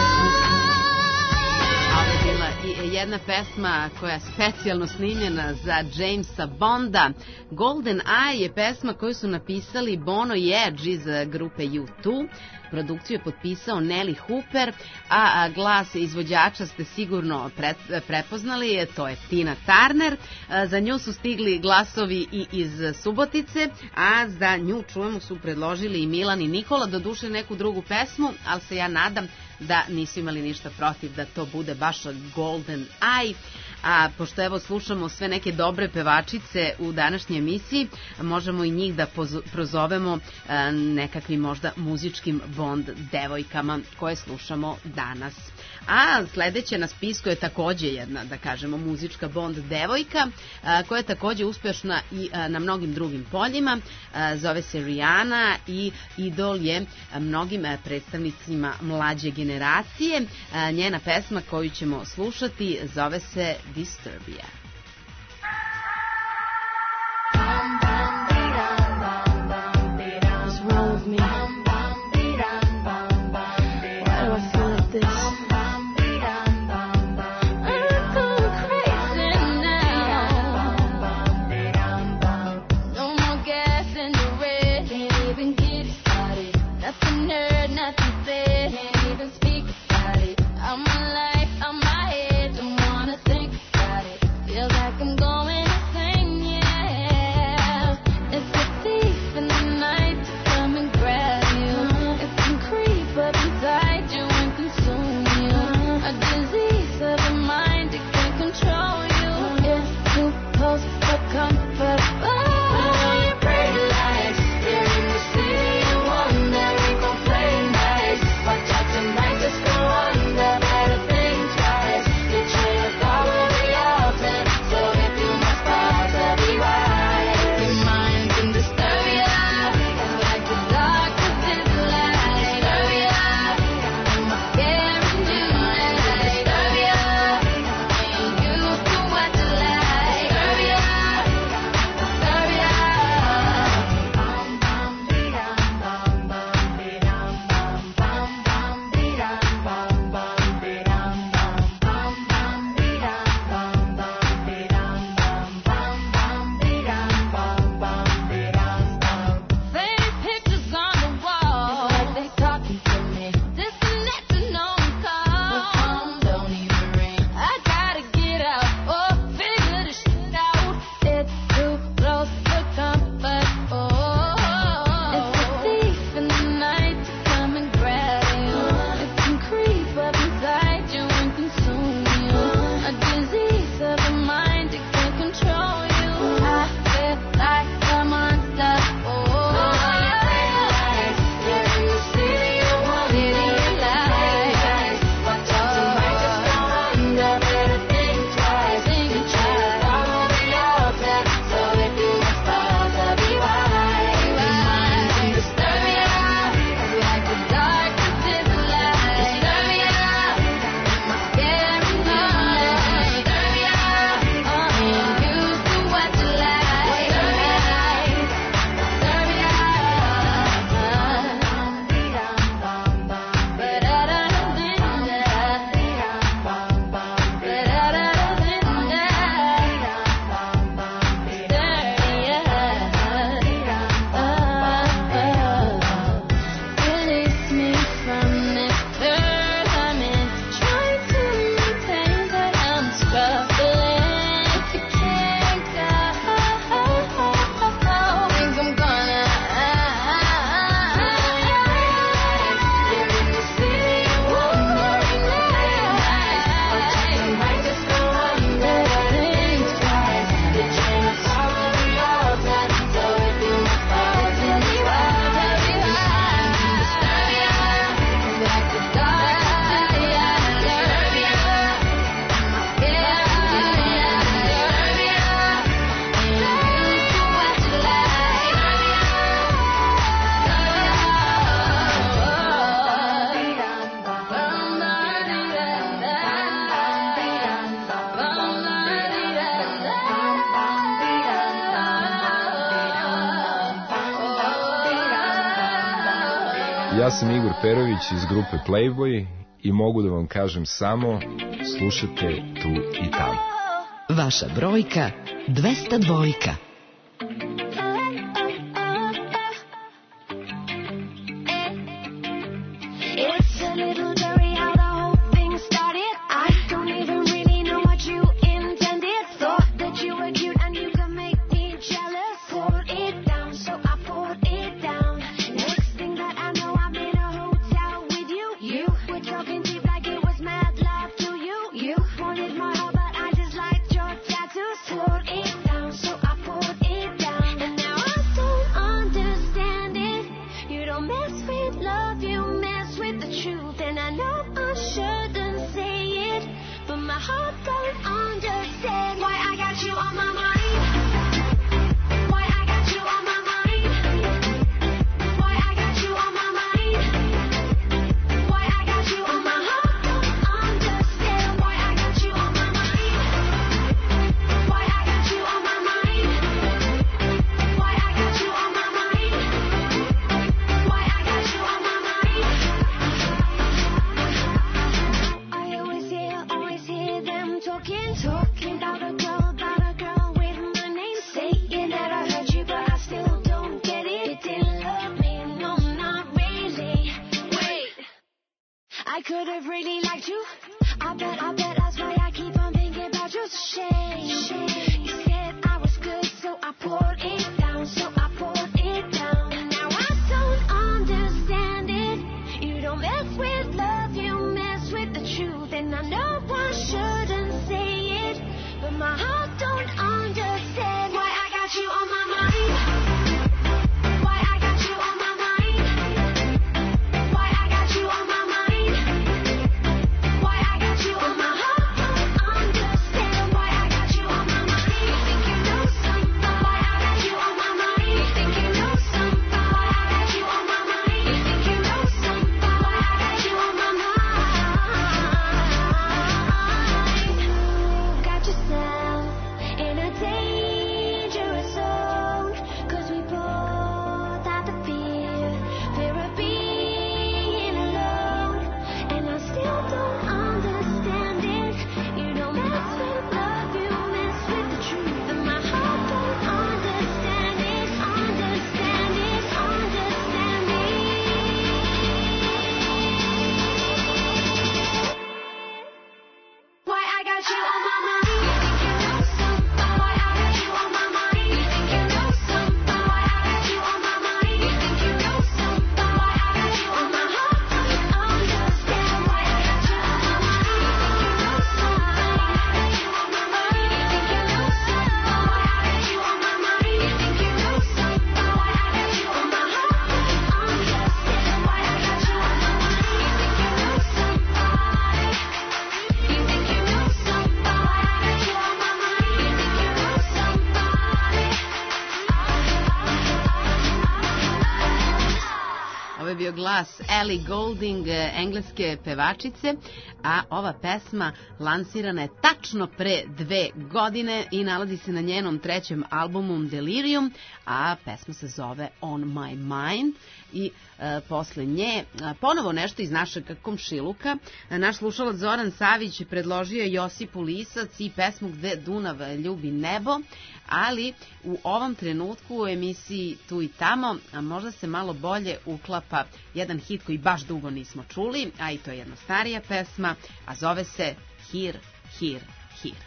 eye. Ovo je bila i jedna pesma koja je specijalno snimljena za Jamesa Bonda. Golden Eye je pesma koju su napisali Bono i Edge iz grupe U dva. Produkciju je potpisao Nelly Hooper, a glas izvođača ste sigurno pre, prepoznali, to je Tina Turner. Za nju su stigli glasovi i iz Subotice, a za nju čujemo su predložili i Milan i Nikola, doduše neku drugu pesmu, ali se ja nadam da nisu imali ništa protiv da to bude baš Golden Eye. A pošto evo slušamo sve neke dobre pevačice u današnjoj emisiji, možemo i njih da pozo- prozovemo e, nekakvim možda muzičkim Bond devojkama koje slušamo danas. A sledeća na spisku je takođe jedna, da kažemo, muzička Bond devojka, a, koja je takođe uspešna i a, na mnogim drugim poljima. A, zove se Rihanna i idol je a, mnogim a, predstavnicima mlađe generacije. A, njena pesma koju ćemo slušati zove se Disturbia. What's wrong with me? Why do I feel like this? Feel Ja sam Igor Perović iz grupe Playboy i mogu da vam kažem samo slušajte tu i tamo. Vaša brojka dvesta dva. It's a little blurry how the whole thing started. I don't even really know what you intended. Thought that you were cute and you could make me jealous. Pulled it down, so I pulled it down. Next thing that I know, I'm in a hotel with you. You were talking deep like it was mad love to you. You wanted my heart, but I just liked your tattoos. Pulled it down, so I pulled it down. And now I don't understand it. You don't mess with love, you mess with the truth. And I know I shouldn't say it, but my heart don't understand why I got you on my mind. Why I got you on my mind. Why I got you on my mind. Why I got you on my heart don't understand why I got you on my mind. Why I got you on my mind. Why I got you on my mind. Why I got you on my mind. I always hear, always hear them talking, talking about a girl, about a girl with my name, saying that I heard you, but I still don't get it. You didn't love me, no, not really. Wait, I could have really liked you. I bet, I bet that's why I keep on thinking about you. It's a shame. You said I was good, so I poured it down, so I poured it down. And now I don't understand it. You don't mess with love, you mess with the truth. And I know I shouldn't say it, but my heart don't understand why I got you on my mind. Why I got you on my mind. Why I got you on my mind. Why I got you on my heart don't understand why I got you on my mind. You think you know something? Why I got you on my mind. You think you know something? Why I got you on my mind. You think you know something? Why I got you on my mind. Got yourself in a dangerous zone, 'cause we both have the fear, fear of being alone. And I still don't understand it. You don't mess with love, you mess with the truth. And my heart don't understand it, understand it, understand it. Why I got you on my mind. You think you know something? Why I got you on my mind. You think you know something? Why I got you on my mind. You think you know something? Why I got you on my heart don't understand why I got you on my mind. You think you know something? Why I got you on my mind. You think you know something? Why I got you on my mind. You think you know something? Why I got you on my heart don't understand why I got you on my mind. You think you know something? You think you know something? Why I got you on my mind. You think you know Ovo je bio glas Ellie Goulding, eh, engleske pevačice, a ova pesma lansirana je tačno pre dve godine i nalazi se na njenom trećem albumu Delirium, a pesma se zove On My Mind. I e, posle nje e, ponovo nešto iz našeg komšiluka. E, naš slušalac Zoran Savić predložio je Josipu Lisac i pesmu Gde Dunav ljubi nebo, ali u ovom trenutku u emisiji Tu i tamo a možda se malo bolje uklapa jedan hit koji baš dugo nismo čuli, a i to je jedna starija pesma, a zove se Here, Here, Here.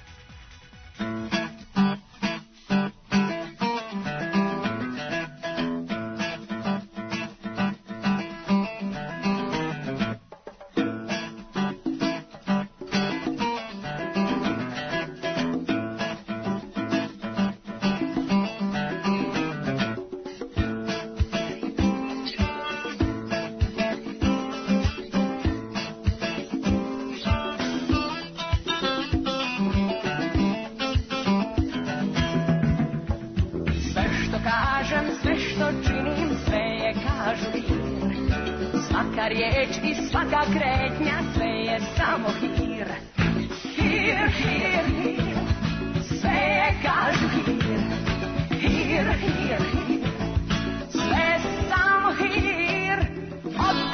riječ i svaka kretnja, sve je samo hir. Hir, hir, hir, sve je kažu hir. Hir, hir, hir, sve je samo hir. Od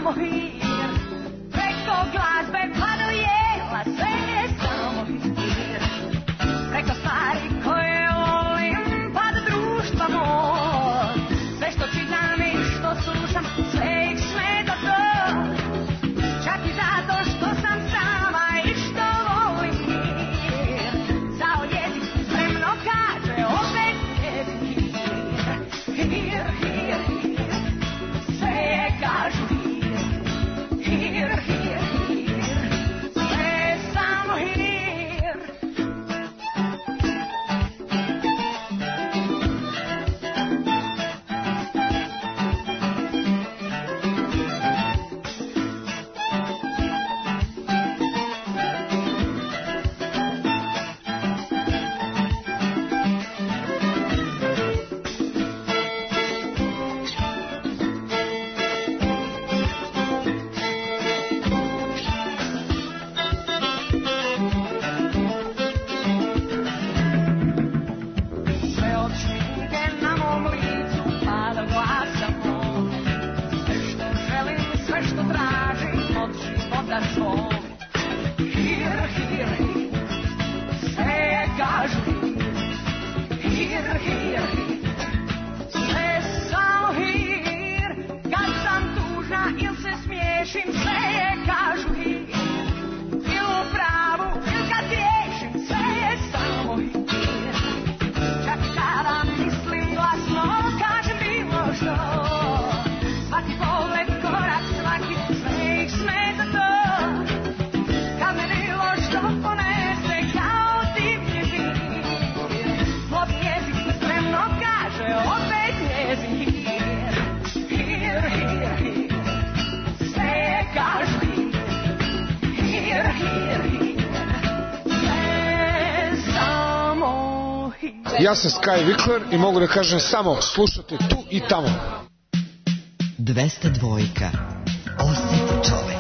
samo hir. Preko glazbe pa do jela, sve je samo hir. Preko stvari koje volim, pa do društva mog. Sve što čitam i što slušam, sve ih smeta to. Čak i zato što sam sama i što volim mir. Zao jezik spremno kaže, opet jezik hir. Hir, hir, hir, sve je kažu hir. Hir, hir, hir, sve je samo hir. Sve od šminke na mom licu pa do glasa mog. Sve što želim, sve što tražim od života svog. Hir, hir, hir, sve je kažu hir. Hir, hir, hir, sve je samo hir. Kad sam tužna il se smiješim, sve je kažu hir. Il u pravu, il kad griješim, sve je samo hir. Čak i kada mislim glasno, kažem bilo što. Svaki pogled, korak, svaki, sve ih smeta to. Kad me bilo što ponese kao divlji vir. Plodni jezik spremno kaže, opet njezin hir. Hir, hir, hir, sve je kažu hir. Hir, hir, hir, sve je samo hir. Ja sam Sky Vikler i mogu da kažem samo slušate tu i tamo. dvesta dvojka. Osjeti čoveka.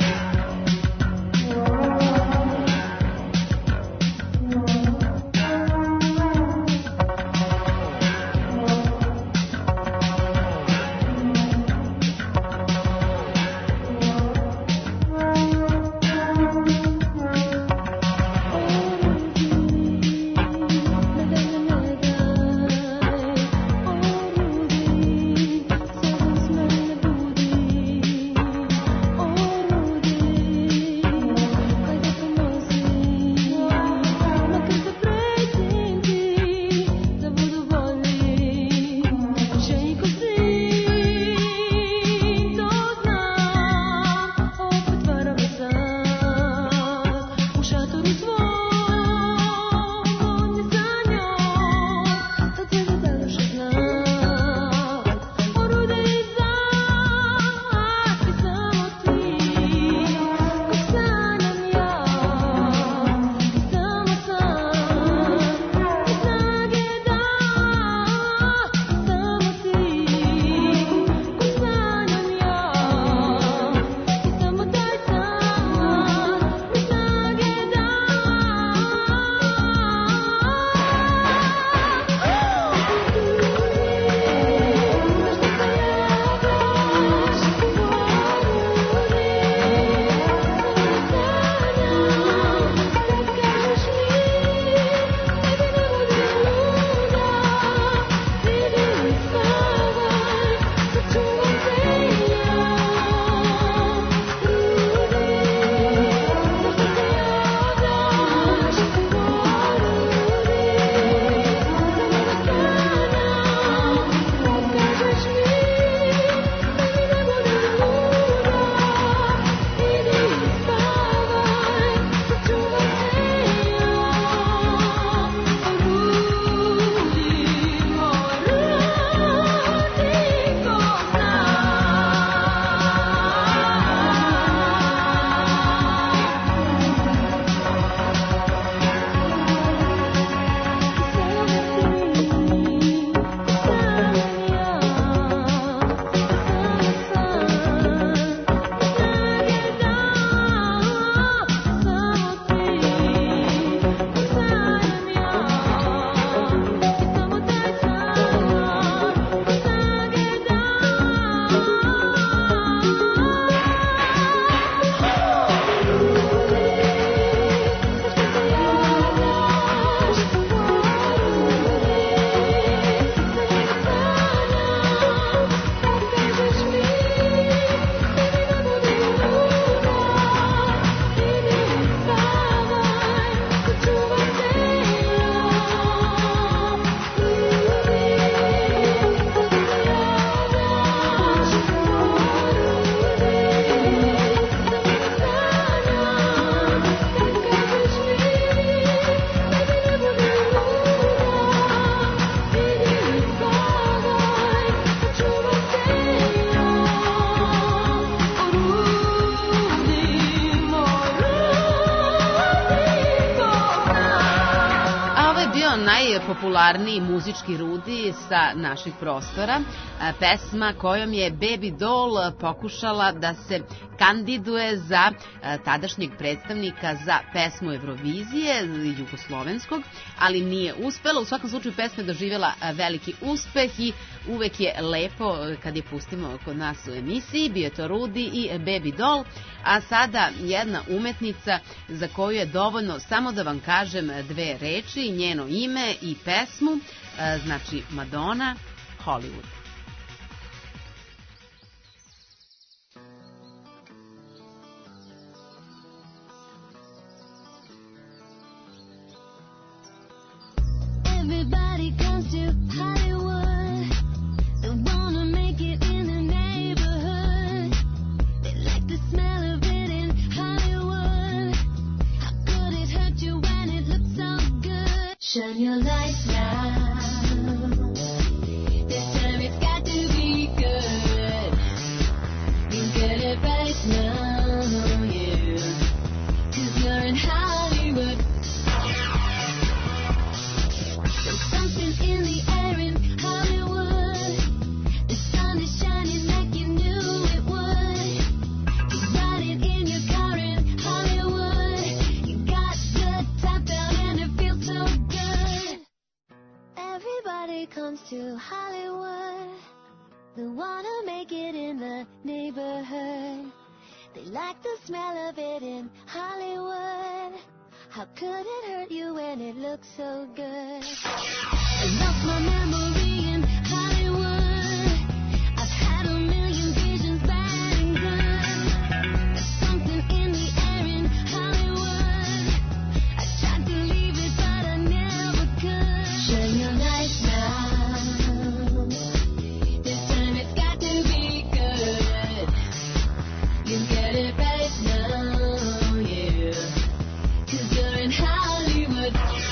Oh najpopularniji muzički rudi sa naših prostora, pesma kojom je Baby Doll pokušala da se kandiduje za tadašnjeg predstavnika za pesmu Eurovizije, jugoslovenskog, ali nije uspela. U svakom slučaju pesma je doživjela veliki uspeh i uvek je lepo kad je pustimo kod nas u emisiji. Bio je to Rudi i Baby Doll, a sada jedna umetnica za koju je dovoljno samo da vam kažem dve reči, njeno ime i pesmu, znači Madonna, Hollywood. Everybody comes to Hollywood. They wanna make it in the neighborhood. They like the smell of it in Hollywood. How could it hurt you when it looks so good? Shine your lights now. This time it's got to be good. You get it right now, yeah. 'Cause you're in Hollywood. Something in the air in Hollywood. The sun is shining like you knew it would. You ride it in your car in Hollywood. You got good top down and it feels so good. Everybody comes to Hollywood. They wanna make it in the neighborhood. They like the smell of it in Hollywood. How could it hurt you when it looks so good? I lost my memory in Hollywood. I've had a million visions, bad and good. There's something in the air in Hollywood. I tried to leave it, but I never could. Shine your lights now. This time it's got to be good. You get it right now, yeah. 'Cause you're in Hollywood.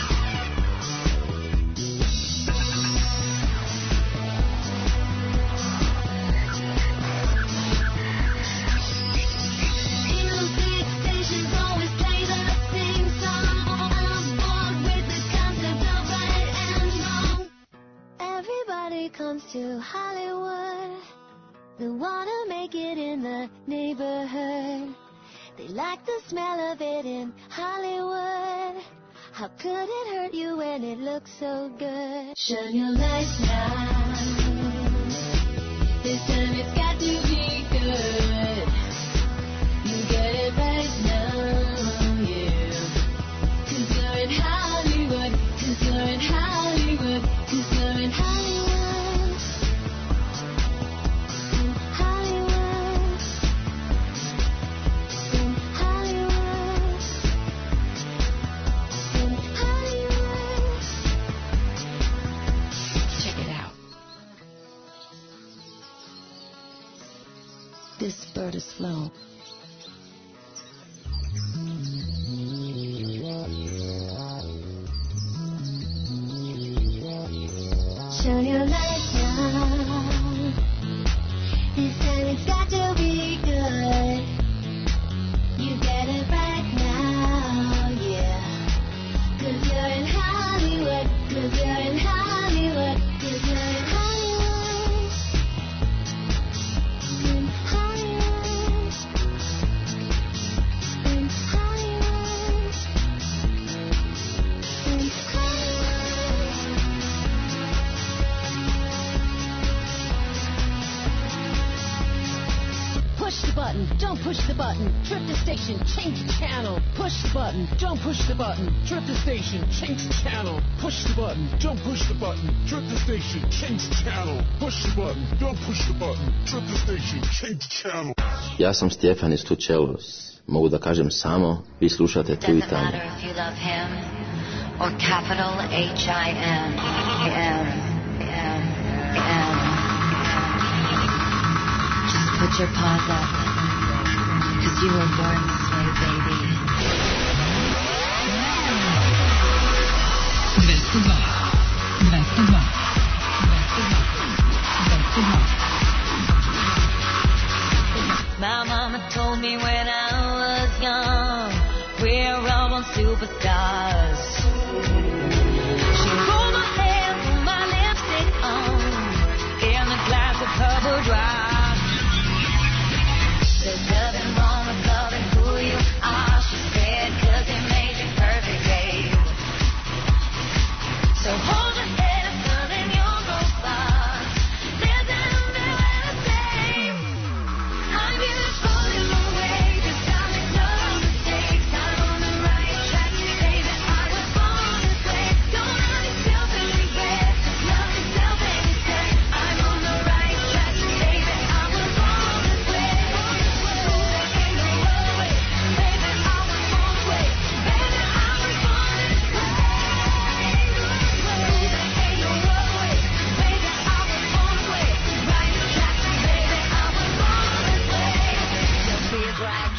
Music stations always play the same song. I'm bored with the concept of right and wrong. Everybody comes to Hollywood. They wanna make it in the neighborhood. They like the smell of it in Hollywood. How could it hurt you when it looks so good? Shine your lights now. This time it's got to be good. You get it right now, yeah. 'Cause you're in Hollywood. 'Cause you're in Hollywood. 'Cause you're in Hollywood. In Hollywood. In Hollywood. In Hollywood. Check it out. This bird is flown. Shine your lights now. This time it's got to be good. You get it right now, yeah. 'Cause you're in Hollywood. 'Cause you're in Hollywood. 'Cause you're in Hollywood. In Hollywood. In Hollywood. In Hollywood. Push the button, don't push the button. Trip the station, change the channel. Push the button, don't push the button. Trip the station, change the channel. Push the button, don't push the button. Trip the station, change the channel. Push the button, don't push the button. Trip the station, change the channel. Ja sam Stjefan iz Tučelos. Mogu da kažem samo, vi slušate tu i Doesn't tamo. matter if you love him or capital H I M. M. M. M. Just put your paws up, 'cause you were born this way, baby. двести два. двести два. двести два. My mama told me when I was young, we're all born superstars. She rolled my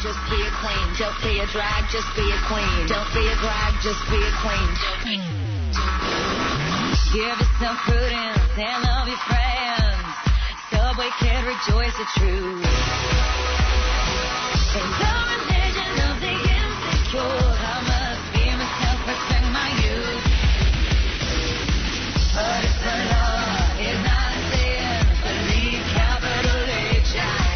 just be a queen. Don't be a drag, just be a queen. Don't be a drag, just be a queen. Give yourself prudence and love your friends. Subway kid, rejoice the truth. In the religion of the insecure, I must be myself, protect my youth. But it's the law, it's not a sin. Believe capital H I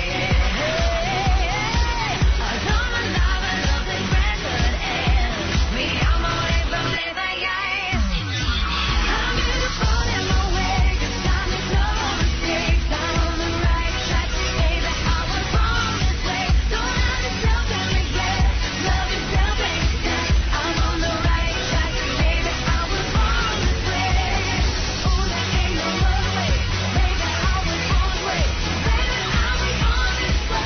M. I don't alive, I love this record ends. Me, I'm away from this, I guess. I'm beautiful in my way, 'cause I make no mistakes. I'm on the right track, baby, I was born this way. Don't have yourself and regret, love yourself and accept. I'm on the right track, baby, I was born this way. Ooh, there ain't no other way, baby, I was born this way. Baby, I was born this way.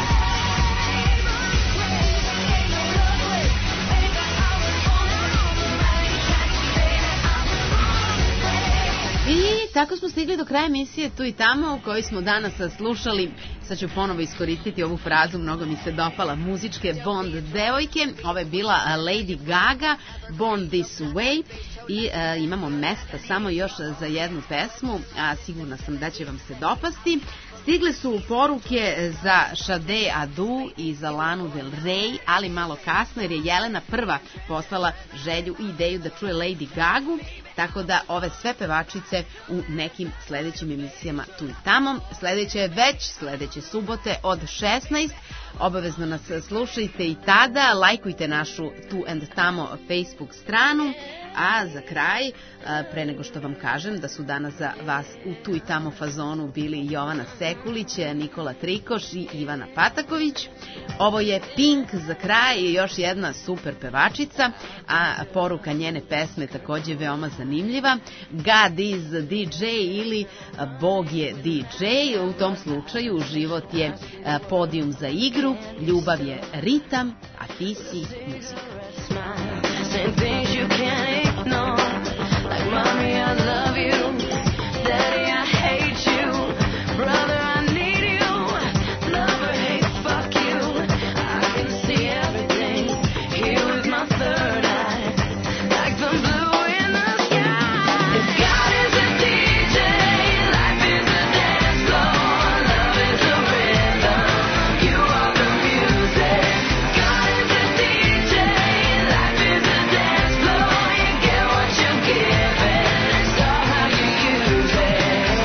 Ain't no other way, baby, I was born on the right track, baby, I was born this way. I tako smo stigli do kraja emisije Tu i tamo u kojoj smo danas slušali, sad ću ponovo iskoristiti ovu frazu, mnogo mi se dopala, muzičke Bond devojke. Ova je bila Lady Gaga, Born This Way. I e, imamo mesta samo još za jednu pesmu, a sigurna sam da će vam se dopasti. Stigle su poruke za Sade Adu i za Lanu Del Rey, ali malo kasno jer je Jelena prva poslala želju i ideju da čuje Lady Gagu, tako da ove sve pevačice u nekim sledećim emisijama Tu i tamo. Sledeće je već sledeće subote od šesnaest. Obavezno nas slušajte i tada, lajkujte našu Tu and Tamo Facebook stranu, a za kraj, pre nego što vam kažem da su danas za vas u Tu i Tamo fazonu bili Jovana Sekulić, Nikola Trikoš i Ivana Pataković. Ovo je Pink za kraj i još jedna super pevačica, a poruka njene pesme takođe veoma zanimljiva. God is D J ili Bog je D J, u tom slučaju život je podijum za igru, ljubav je ritam, a ti si muzika. Saying things you can't ignore, like mommy I love you, daddy I hate you, brother I need you, lover hate fuck you. I can see everything here with my third eye, like the blue in the sky. If God is a D J, life is a dance floor, love is a rhythm, you are the music. God is a D J, life is a dance floor, you get what you give it, it's all how you use it.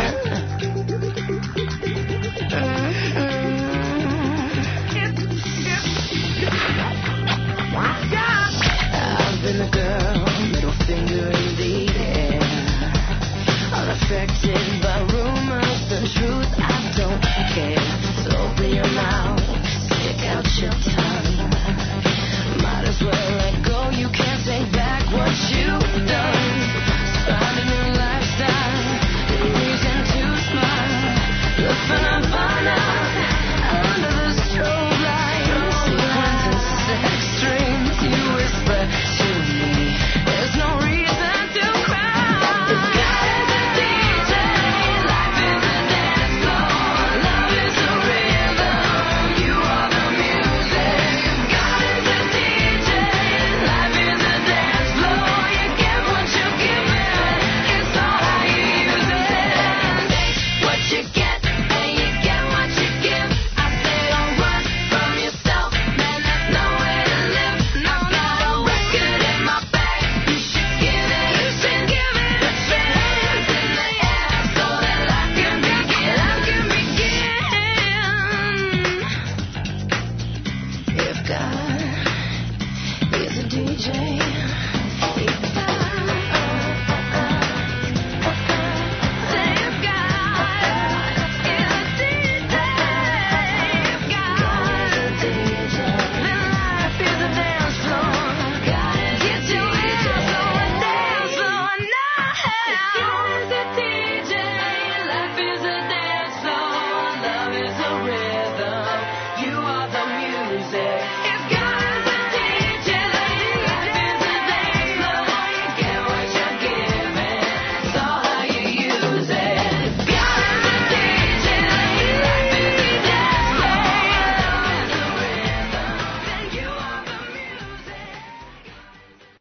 I've been the girl, middle finger in the air, unaffected by rumors, the truth I don't care. So open your mouth, stick out your tongue, might as well let go, you can't take back what you've done. Find a new lifestyle, a reason to smile, look for Nirvana under the strobe light, sequins and sex dreams, you whisper to me, there's no reason to cry. If God is a D J, life is a dance floor, love is a rhythm, you are the music. If God is a D J, life is a dance floor, you get what you give it, it's all how you use it. What you get, and you get what you give. I say don't run from yourself, man, that's no way to live. No, not a record in my bag, you should give it, you should give it. Put your hands in the air so that life can begin, life can begin. If God is a D J,